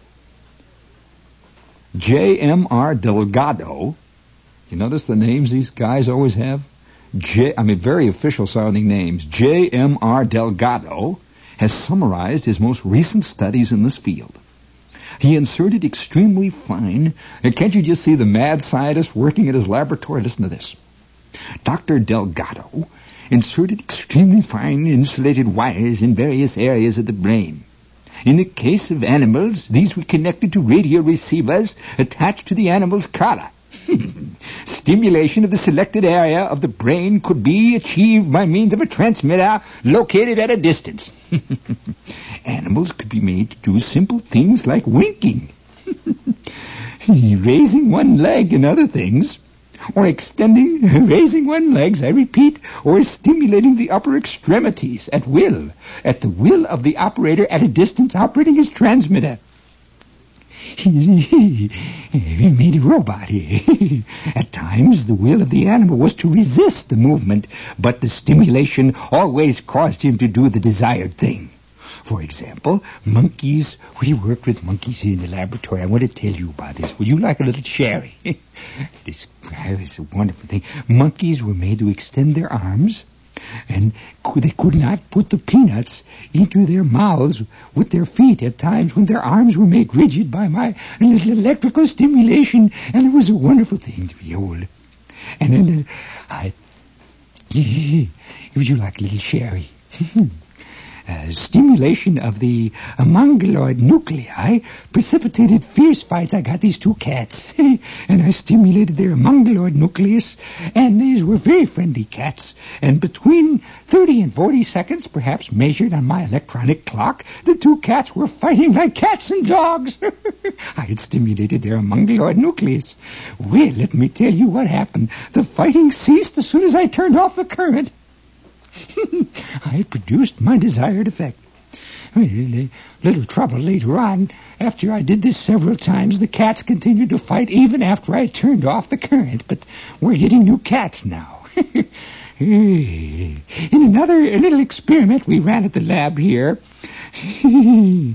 J M R Delgado, you notice the names these guys always have? J, I mean, very official sounding names. J M R Delgado has summarized his most recent studies in this field. He inserted extremely fine, and can't you just see the mad scientist working at his laboratory? Listen to this. Doctor Delgado inserted extremely fine insulated wires in various areas of the brain. In the case of animals, these were connected to radio receivers attached to the animal's collar. Stimulation of the selected area of the brain could be achieved by means of a transmitter located at a distance. Animals could be made to do simple things like winking, raising one leg and other things, or extending, raising one leg, I repeat, or stimulating the upper extremities at will, at the will of the operator at a distance operating his transmitter. He made a robot here. At times, the will of the animal was to resist the movement, but the stimulation always caused him to do the desired thing. For example, monkeys. We worked with monkeys here in the laboratory. I want to tell you about this. Would you like a little cherry? This is a wonderful thing. Monkeys were made to extend their arms, and they could not put the peanuts into their mouths with their feet at times when their arms were made rigid by my little electrical stimulation, and it was a wonderful thing to behold. And then uh, I... Would you like a little cherry? Uh, stimulation of the uh, mongoloid nuclei precipitated fierce fights. I got these two cats, and I stimulated their mongoloid nucleus, and these were very friendly cats. And between thirty and forty seconds, perhaps measured on my electronic clock, the two cats were fighting like cats and dogs. I had stimulated their mongoloid nucleus. Well, let me tell you what happened. The fighting ceased as soon as I turned off the current. I produced my desired effect. Well, a little trouble later on. After I did this several times, the cats continued to fight even after I turned off the current. But we're getting new cats now. In another a little experiment we ran at the lab here, I,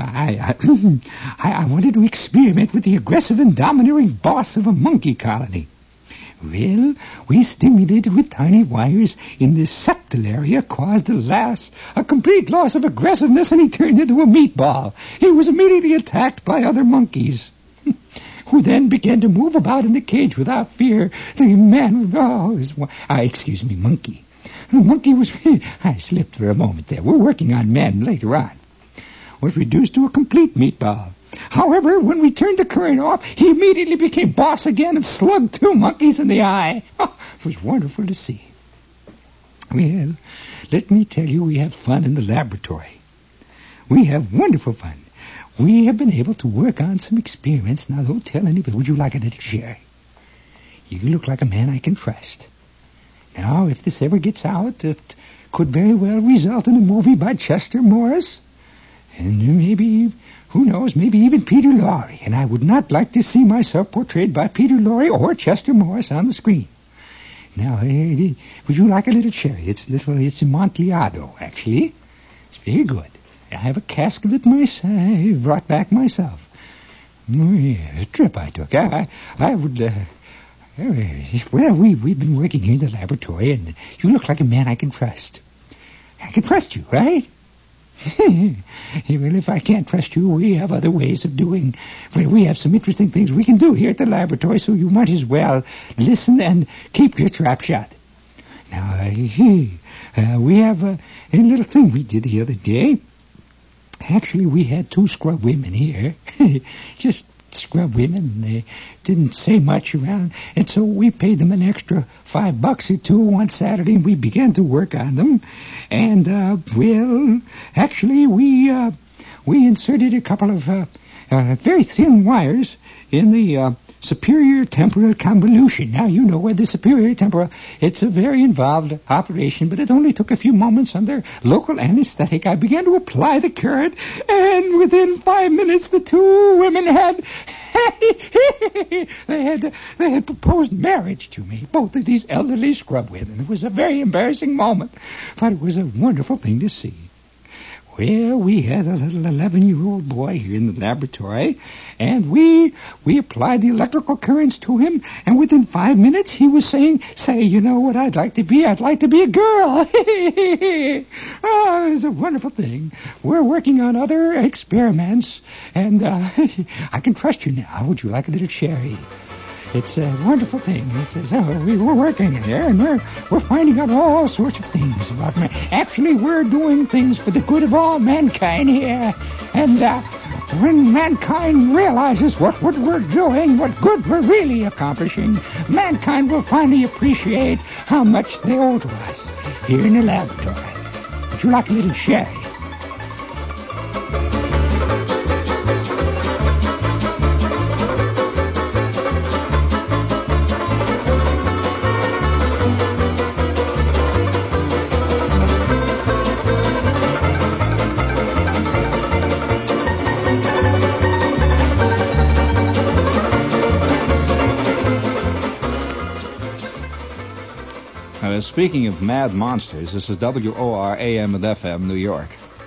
I, I wanted to experiment with the aggressive and domineering boss of a monkey colony. Well, we stimulated with tiny wires in the septal area caused a loss, a complete loss of aggressiveness, and he turned into a meatball. He was immediately attacked by other monkeys, who then began to move about in the cage without fear. The man, oh, was, uh, excuse me, monkey. The monkey was, I slipped for a moment there. We're working on men later on. Was reduced to a complete meatball. However, when we turned the current off, he immediately became boss again and slugged two monkeys in the eye. Oh, it was wonderful to see. Well, let me tell you, we have fun in the laboratory. We have wonderful fun. We have been able to work on some experiments. Now, don't tell anybody. Would you like a little cherry? You look like a man I can trust. Now, if this ever gets out, it could very well result in a movie by Chester Morris. And maybe... Who knows, maybe even Peter Lorre. And I would not like to see myself portrayed by Peter Lorre or Chester Morris on the screen. Now, uh, would you like a little cherry? It's little, it's Amontillado, actually. It's very good. I have a cask of it myself. I brought back myself. Oh, yeah, a trip I took. I, I, I would... Uh, well, we, we've been working here in the laboratory, and you look like a man I can trust. I can trust you, right? Well, if I can't trust you, we have other ways of doing. Well, we have some interesting things we can do here at the laboratory, so you might as well listen and keep your trap shut. Now, uh, we have a, a little thing we did the other day. Actually, we had two scrub women here. Just scrub women. They didn't say much around, and so we paid them an extra five bucks or two one Saturday, and we began to work on them. And, uh, well, actually, we, uh, we inserted a couple of, uh, uh, very thin wires in the, uh, superior temporal convolution. Now, you know where the superior temporal... It's a very involved operation, but it only took a few moments under local anesthetic. I began to apply the current, and within five minutes, the two women had... they had they had proposed marriage to me, both of these elderly scrub women. It was a very embarrassing moment, but it was a wonderful thing to see. Well, we had a little eleven-year-old boy here in the laboratory, and we we applied the electrical currents to him, and within five minutes he was saying, say, you know what I'd like to be? I'd like to be a girl. Oh, it was a wonderful thing. We're working on other experiments, and uh, I can trust you now. Would you like a little sherry? It's a wonderful thing. It's, it's, uh, we, we're working in there, and we're we're finding out all sorts of things about man. Actually, we're doing things for the good of all mankind here. And uh, when mankind realizes what, what we're doing, what good we're really accomplishing, mankind will finally appreciate how much they owe to us here in the laboratory. Would you like a little sherry? Speaking of mad monsters, this is W O R A M and F M, New York.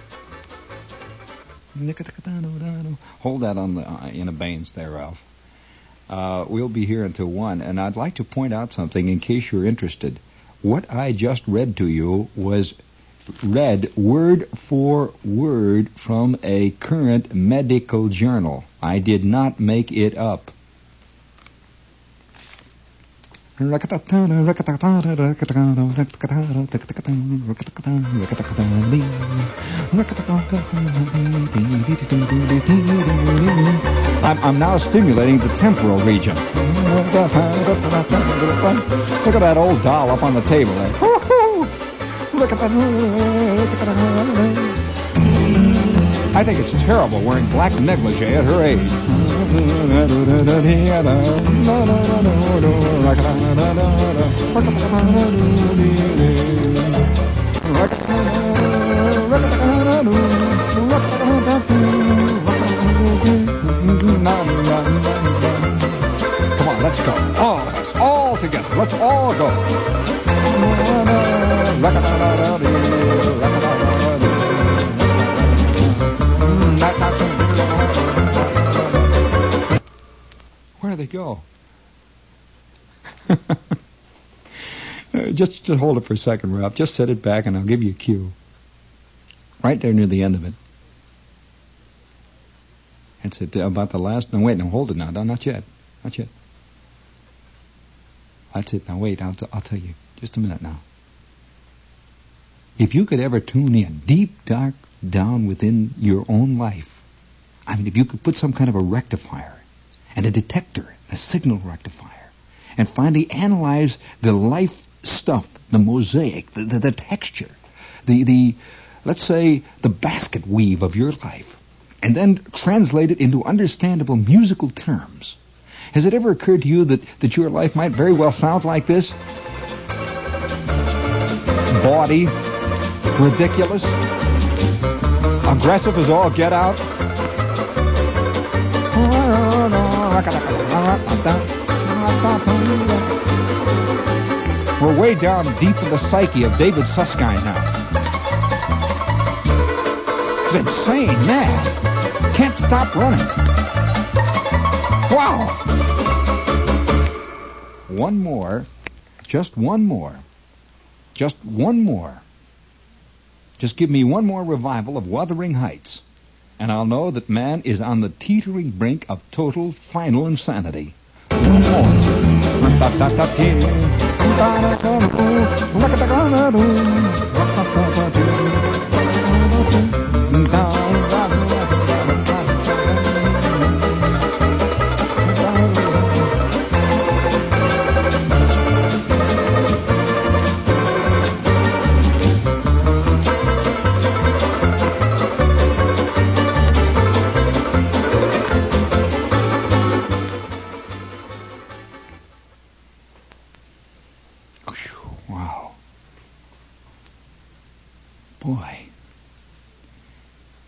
Hold that on the uh, in abeyance there, Ralph. Uh, we'll be here until one, and I'd like to point out something in case you're interested. What I just read to you was read word for word from a current medical journal. I did not make it up. I'm now stimulating the temporal region. Look at that old doll up on the table there. Look at that. I think it's terrible wearing black negligee at her age. Come on, let's go. All of us, all together. Let's all go. Where do they go? uh, just, just hold it for a second, Ralph. Just set it back and I'll give you a cue. Right there near the end of it. It's at, about the last... No, wait, no, hold it now. No, not yet. Not yet. That's it. Now, wait, I'll, t- I'll tell you. Just a minute now. If you could ever tune in deep, dark, down within your own life, I mean, if you could put some kind of a rectifier and a detector, a signal rectifier, and finally analyze the life stuff, the mosaic, the, the, the texture, the, the, let's say, the basket weave of your life, and then translate it into understandable musical terms. Has it ever occurred to you that, that your life might very well sound like this? Bawdy, ridiculous, aggressive as all get out. We're way down deep in the psyche of David Susskind now. It's insane, mad. Can't stop running. Wow. One more. Just one more. Just one more. Just give me one more revival of Wuthering Heights, and I'll know that man is on the teetering brink of total, final insanity. One more.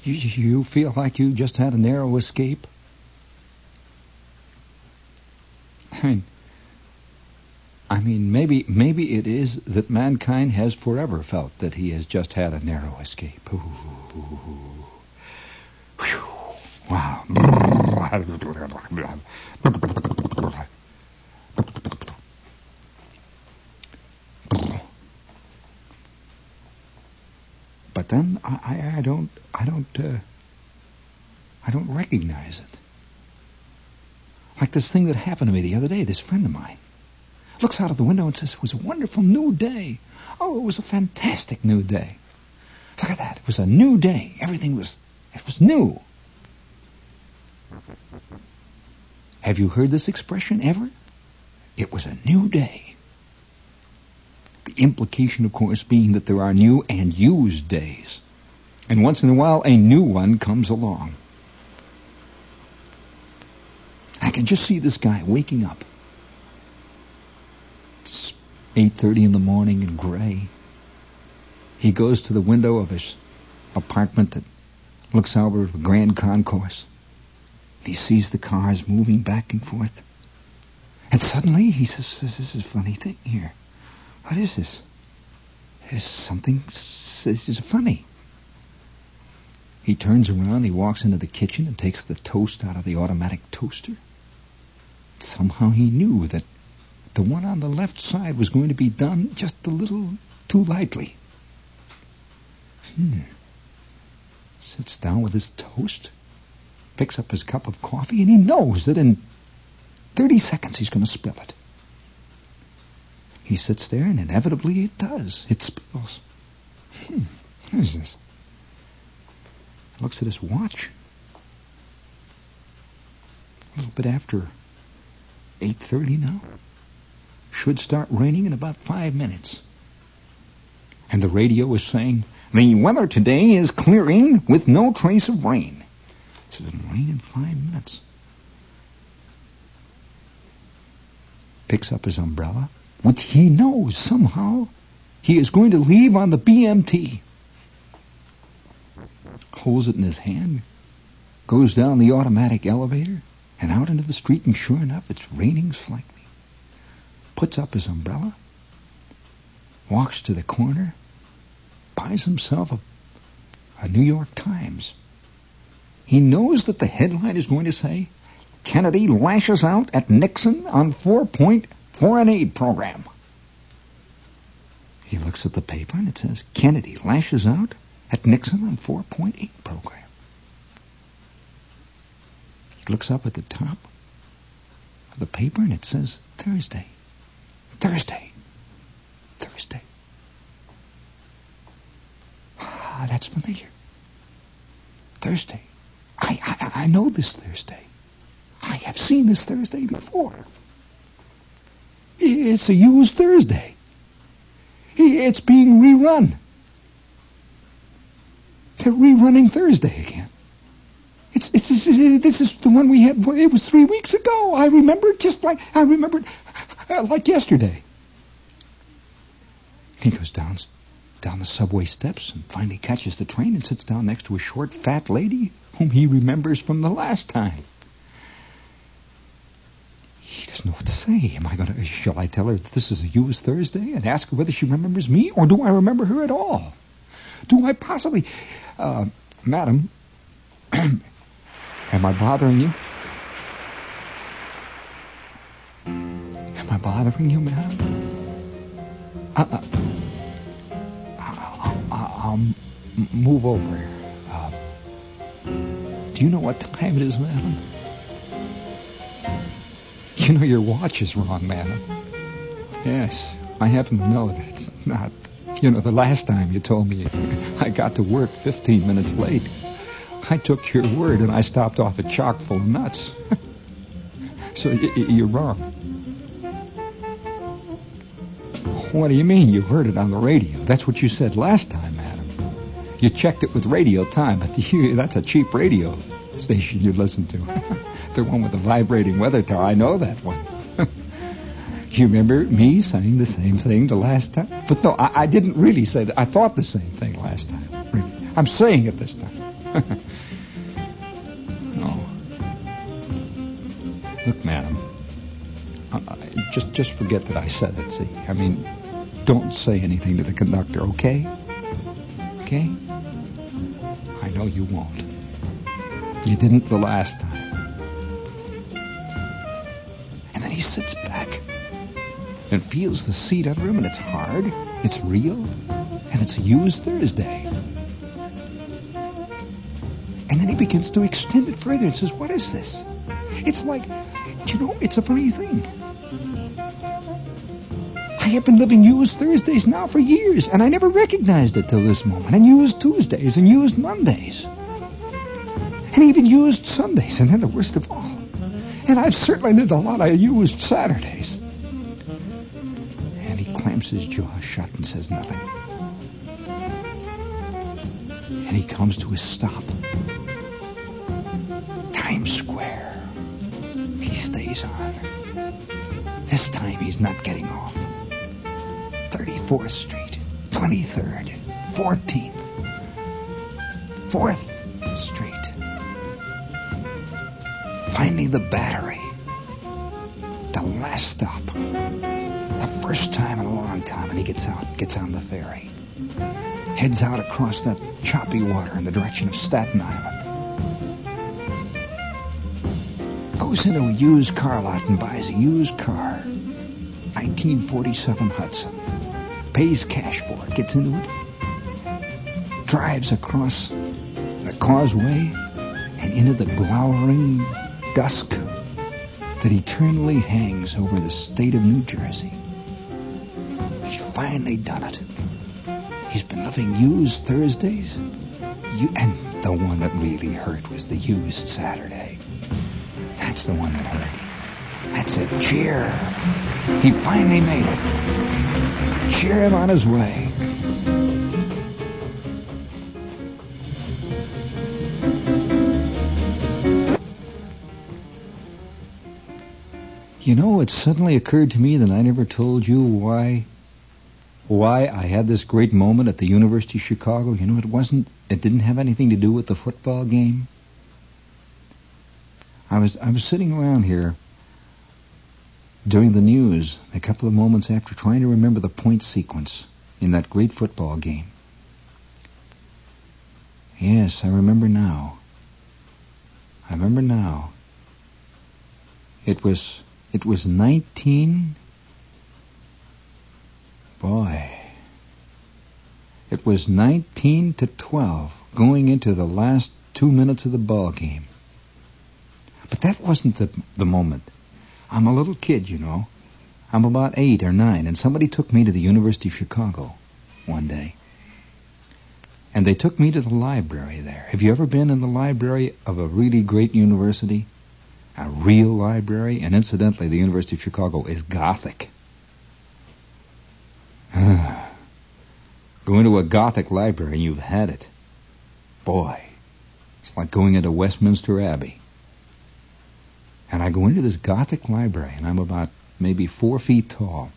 You, you feel like you just had a narrow escape? I mean, I mean, maybe maybe it is that mankind has forever felt that he has just had a narrow escape. Ooh. Whew. Wow. But then I, I, I don't I don't uh, I don't recognize it. Like this thing that happened to me the other day. This friend of mine looks out of the window and says, "It was a wonderful new day. Oh, it was a fantastic new day. Look at that. It was a new day. Everything was it was new." Have you heard this expression ever? It was a new day. The implication, of course, being that there are new and used days. And once in a while, a new one comes along. I can just see this guy waking up. It's eight thirty in the morning and gray. He goes to the window of his apartment that looks over a grand concourse. He sees the cars moving back and forth. And suddenly he says, this is a funny thing here. What is this? There's something, this is funny. He turns around, he walks into the kitchen and takes the toast out of the automatic toaster. Somehow he knew that the one on the left side was going to be done just a little too lightly. Hmm. Sits down with his toast, picks up his cup of coffee, and he knows that in thirty seconds he's going to spill it. He sits there, and inevitably it does. It spills. Hmm. What is this? He looks at his watch. A little bit after eight thirty now. Should start raining in about five minutes. And the radio is saying, the weather today is clearing with no trace of rain. So it'll rain in five minutes. Picks up his umbrella, which he knows somehow he is going to leave on the B M T. Holds it in his hand, goes down the automatic elevator, and out into the street, and sure enough, it's raining slightly. Puts up his umbrella, walks to the corner, buys himself a, a New York Times. He knows that the headline is going to say, Kennedy lashes out at Nixon on four-point foreign aid program. He looks at the paper and it says, Kennedy lashes out at Nixon on four-point aid program. He looks up at the top of the paper and it says, Thursday. Thursday. Thursday. Ah, that's familiar. Thursday. I, I, I know this Thursday. I have seen this Thursday before. It's a used Thursday. It's being rerun. They're rerunning Thursday again. It's, it's, it's, it's this is the one we had. It was three weeks ago. I remember it just like I remembered, uh, like yesterday. He goes down down the subway steps and finally catches the train and sits down next to a short, fat lady whom he remembers from the last time. He doesn't know what to say. Am I going to? Shall I tell her that this is a used Thursday and ask her whether she remembers me, or do I remember her at all? Do I possibly, uh, madam? Am I bothering you? Am I bothering you, madam? Uh, uh, I'll, I'll, I'll move over here. Uh, do you know what time it is, madam? You know your watch is wrong, madam. Yes, I happen to know that it's not. You know, the last time you told me I got to work fifteen minutes late, I took your word and I stopped off at Chock full of nuts. So y- y- you're wrong. What do you mean? You heard it on the radio. That's what you said last time, madam. You checked it with Radio Time, but you, that's a cheap radio station you listen to. The one with the vibrating weather tower. I know that one. You remember me saying the same thing the last time? But no, I, I didn't really say that. I thought the same thing last time. Really. I'm saying it this time. No. Look, madam, I, I, just just forget that I said it, see? I mean, don't say anything to the conductor, okay? Okay? I know you won't. You didn't the last time. And then he sits back and feels the seat under him, and it's hard, it's real, and it's a used Thursday. And then he begins to extend it further and says, what is this? It's like, you know, it's a funny thing. I have been living used Thursdays now for years, and I never recognized it till this moment. And used Tuesdays and used Mondays. And even used Sundays, and then the worst of all. And I've certainly lived a lot of used Saturdays. And he clamps his jaw shut and says nothing. And he comes to a stop. Times Square. He stays on. This time he's not getting off. thirty-fourth Street, twenty-third, fourteenth, fourth Street. Finally, the Battery. The last stop. The first time in a long time, and he gets out, gets on the ferry. Heads out across that choppy water in the direction of Staten Island. Goes into a used car lot and buys a used car. nineteen forty-seven Hudson. Pays cash for it, gets into it. Drives across the causeway and into the glowering dusk that eternally hangs over the state of New Jersey. He's finally done it. He's been living used Thursdays. You, and the one that really hurt was the used Saturday. That's the one that hurt. That's it. Cheer. He finally made it. Cheer him on his way. You know, it suddenly occurred to me that I never told you why why I had this great moment at the University of Chicago. You know, it wasn't, it didn't have anything to do with the football game. I was I was sitting around here during the news a couple of moments after, trying to remember the point sequence in that great football game. Yes, I remember now. I remember now. It was it was nineteen Boy. It was nineteen to twelve, going into the last two minutes of the ball game. But that wasn't the the moment. I'm a little kid, you know. I'm about eight or nine, and somebody took me to the University of Chicago one day. And they took me to the library there. Have you ever been in the library of a really great university? A real library? And incidentally, the University of Chicago is Gothic. Go into a Gothic library and you've had it. Boy, it's like going into Westminster Abbey. And I go into this Gothic library, and I'm about maybe four feet tall.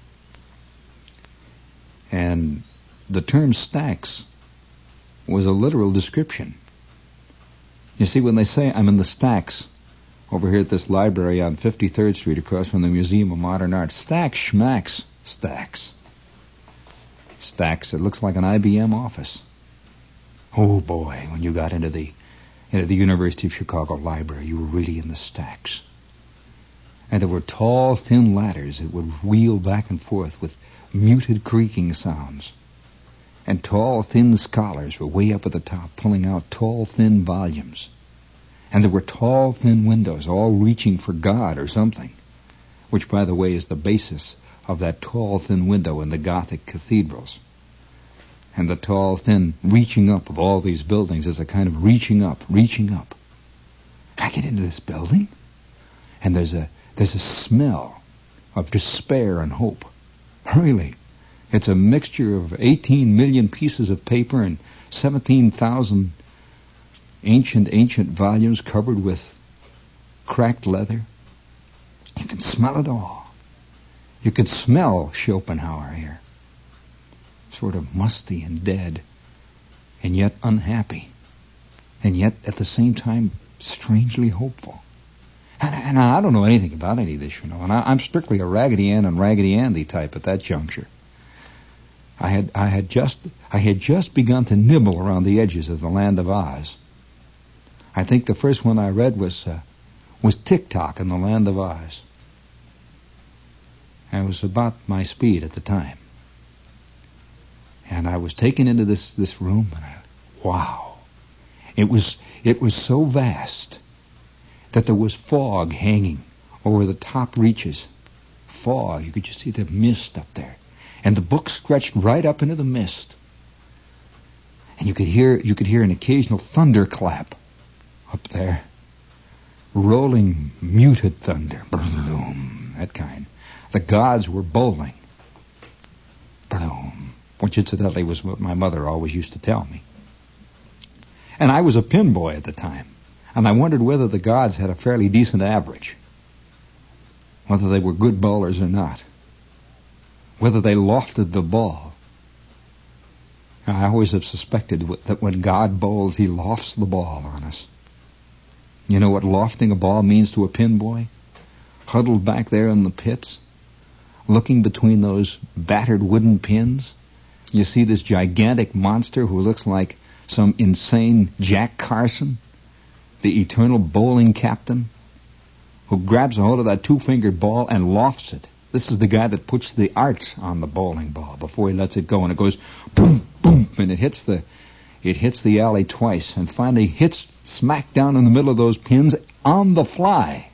And the term stacks was a literal description. You see, when they say I'm in the stacks over here at this library on fifty-third Street across from the Museum of Modern Art, stacks, schmacks, stacks. Stacks, it looks like an I B M office. Oh boy, when you got into the into the University of Chicago library, you were really in the stacks. And there were tall, thin ladders that would wheel back and forth with muted creaking sounds. And tall, thin scholars were way up at the top, pulling out tall, thin volumes. And there were tall, thin windows, all reaching for God or something, which, by the way, is the basis of that tall, thin window in the Gothic cathedrals. And the tall, thin reaching up of all these buildings is a kind of reaching up, reaching up. I get into this building, and there's a there's a smell of despair and hope. Really. It's a mixture of eighteen million pieces of paper and seventeen thousand ancient, ancient volumes covered with cracked leather. You can smell it all. You could smell Schopenhauer here. Sort of musty and dead. and yet unhappy, and yet at the same time strangely hopeful. And, and I don't know anything about any of this, you know, and I, I'm strictly a Raggedy Ann and Raggedy Andy type at that juncture. I had I had just I had just begun to nibble around the edges of the Land of Oz. I think the first one I read was uh, was Tick-Tock in the Land of Oz. And it was about my speed at the time. And I was taken into this, this room, and I, wow, it was it was so vast that there was fog hanging over the top reaches. Fog, you could just see the mist up there, and the book stretched right up into the mist. And you could hear you could hear an occasional thunderclap up there, rolling muted thunder, boom, that kind. The gods were bowling, boom. Which incidentally was what my mother always used to tell me. And I was a pin boy at the time, and I wondered whether the gods had a fairly decent average, whether they were good bowlers or not, whether they lofted the ball. I always have suspected that when God bowls, he lofts the ball on us. You know what lofting a ball means to a pin boy? Huddled back there in the pits, looking between those battered wooden pins, you see this gigantic monster who looks like some insane Jack Carson, the eternal bowling captain, who grabs a hold of that two-fingered ball and lofts it. This is the guy that puts the arch on the bowling ball before he lets it go, and it goes boom, boom, and it hits the it hits the alley twice, and finally hits smack down in the middle of those pins on the fly.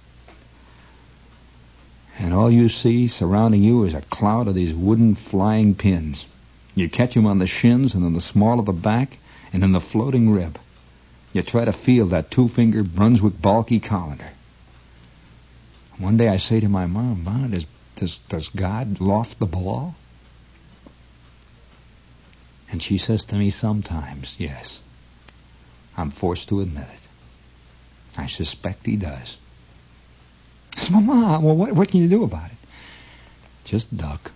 And all you see surrounding you is a cloud of these wooden flying pins. You catch them on the shins and in the small of the back and in the floating rib. You try to feel that two-fingered Brunswick Balky colander. One day I say to my mom, Mom, does, does, does God loft the ball? And she says to me, sometimes, yes. I'm forced to admit it. I suspect he does. I said, Mom, well, what, what can you do about it? Just duck.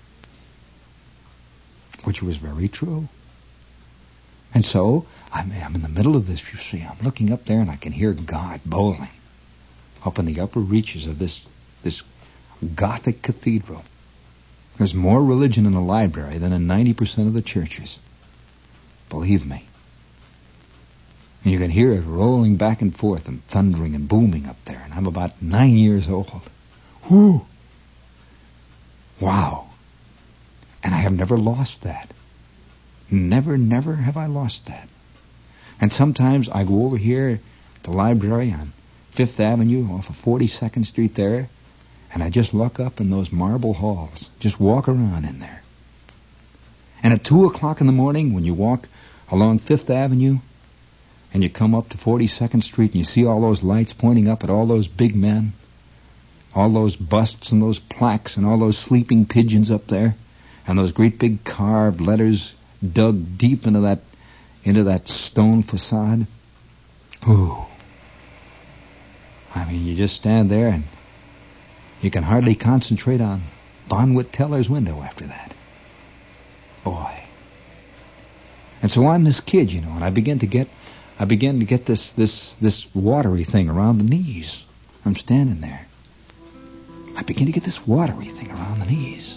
Which was very true. And so, I'm, I'm in the middle of this, you see. I'm looking up there, and I can hear God bowling up in the upper reaches of this, this Gothic cathedral. There's more religion in the library than in ninety percent of the churches. Believe me. And you can hear it rolling back and forth and thundering and booming up there. And I'm about nine years old. Whew. Wow. And I have never lost that. Never, never have I lost that. And sometimes I go over here at the library on Fifth Avenue off of forty-second Street there, and I just look up in those marble halls, just walk around in there. And at two o'clock in the morning, when you walk along Fifth Avenue, and you come up to forty-second Street, and you see all those lights pointing up at all those big men, all those busts and those plaques and all those sleeping pigeons up there, and those great big carved letters dug deep into that into that stone facade. Ooh. I mean, you just stand there and you can hardly concentrate on Bonwit Teller's window after that. Boy. And so I'm this kid, you know, and I begin to get I begin to get this this this watery thing around the knees. I'm standing there. I begin to get this watery thing around the knees.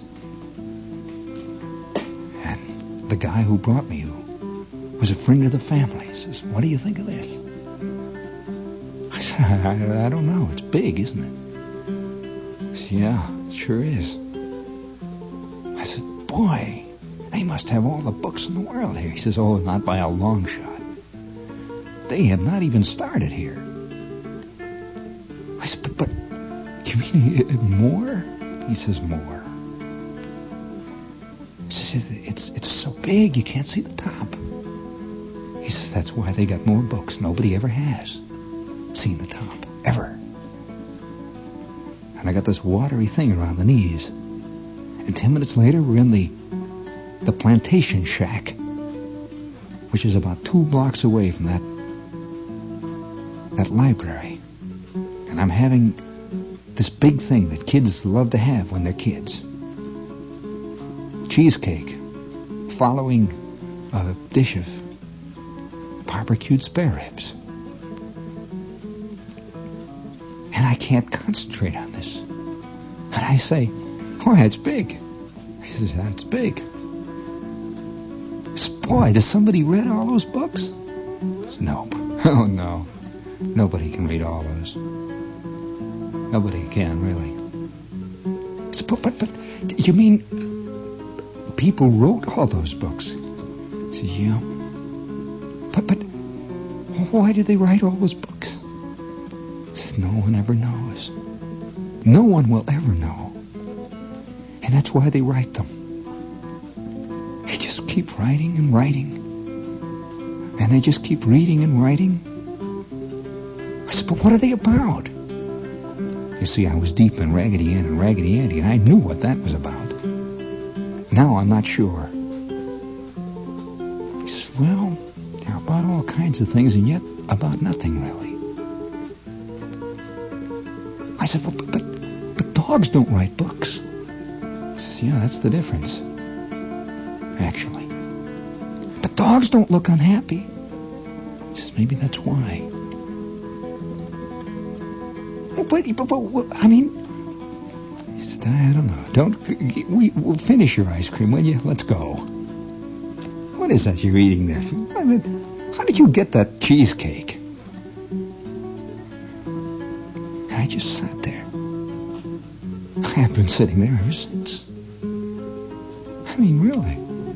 And the guy who brought me, who was a friend of the family, says, "What do you think of this?" I said, I, I don't know. It's big, isn't it? Said, yeah, it sure is. I said, boy, they must have all the books in the world here. He says, oh, not by a long shot. They have not even started here. I said, but, but you mean more? He says, more. He says, it's, it's so big you can't see the top. He says, that's why they got more books. Nobody ever has seen the top, ever. And I got this watery thing around the knees. And ten minutes later, we're in the the plantation shack, which is about two blocks away from that that library. And I'm having this big thing that kids love to have when they're kids. Cheesecake, following a dish of barbecued spare ribs. And I can't concentrate on this. And I say, oh, that's big. He says, that's big. Boy, does somebody read all those books? Nope. Oh, no. Nobody can read all those. Nobody can, really. But, but, but, you mean people wrote all those books? I said, yeah. But, but, why did they write all those books? I said, no one ever knows. No one will ever know. And that's why they write them. They just keep writing and writing. And they just keep reading and writing. I said, but what are they about? You see, I was deep in Raggedy Ann and Raggedy Andy, and I knew what that was about. Now I'm not sure. He said, well, they're about all kinds of things, and yet about nothing, really. I said, well, but, but, but dogs don't write books. He says, yeah, that's the difference, actually. But dogs don't look unhappy. He says, maybe that's why. But, but, but, I mean, he said, I don't know. Don't, we, we'll finish your ice cream, will you? Let's go. What is that you're eating there? I mean, how did you get that cheesecake? And I just sat there. I have been sitting there ever since. I mean, really.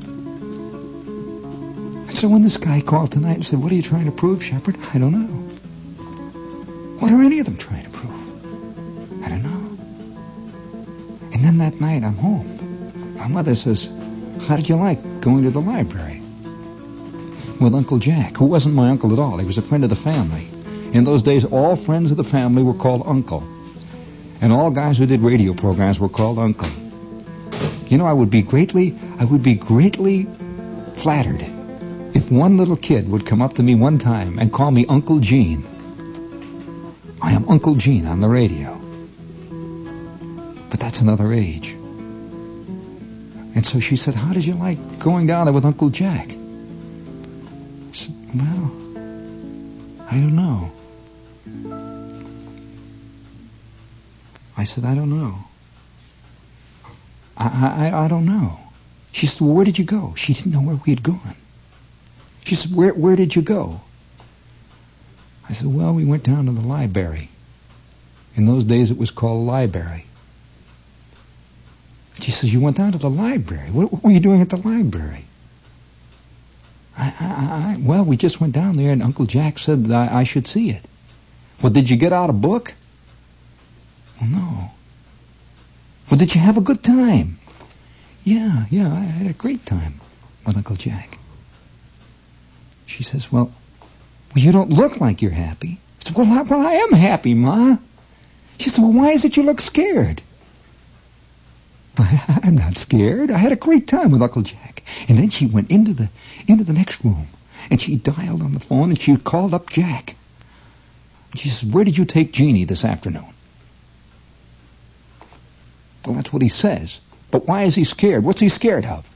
So when this guy called tonight and said, what are you trying to prove, Shepherd? I don't know. What are any of them trying to prove? I don't know. And then that night I'm home. My mother says, how did you like going to the library? With Uncle Jack, who wasn't my uncle at all. He was a friend of the family. In those days, all friends of the family were called Uncle. And all guys who did radio programs were called Uncle. You know, I would be greatly, I would be greatly flattered if one little kid would come up to me one time and call me Uncle Gene. I am Uncle Gene on the radio. But that's another age. And so she said, how did you like going down there with Uncle Jack? I said, well, I don't know. I said, I don't know. I, I, I don't know. She said, well, where did you go? She didn't know where we had gone. She said, where, where did you go? I said, well, we went down to the library. In those days, it was called a library. She says, you went down to the library. What, what were you doing at the library? I, I, I, well, we just went down there, and Uncle Jack said that I, I should see it. Well, did you get out a book? Well, no. Well, did you have a good time? Yeah, yeah, I had a great time with Uncle Jack. She says, well, well, you don't look like you're happy. I said, well, I, well, I am happy, Ma. She said, well, why is it you look scared? I'm not scared. I had a great time with Uncle Jack. And then she went into the into the next room, and she dialed on the phone, and she called up Jack. She says, where did you take Jeannie this afternoon? Well, that's what he says. But why is he scared? What's he scared of?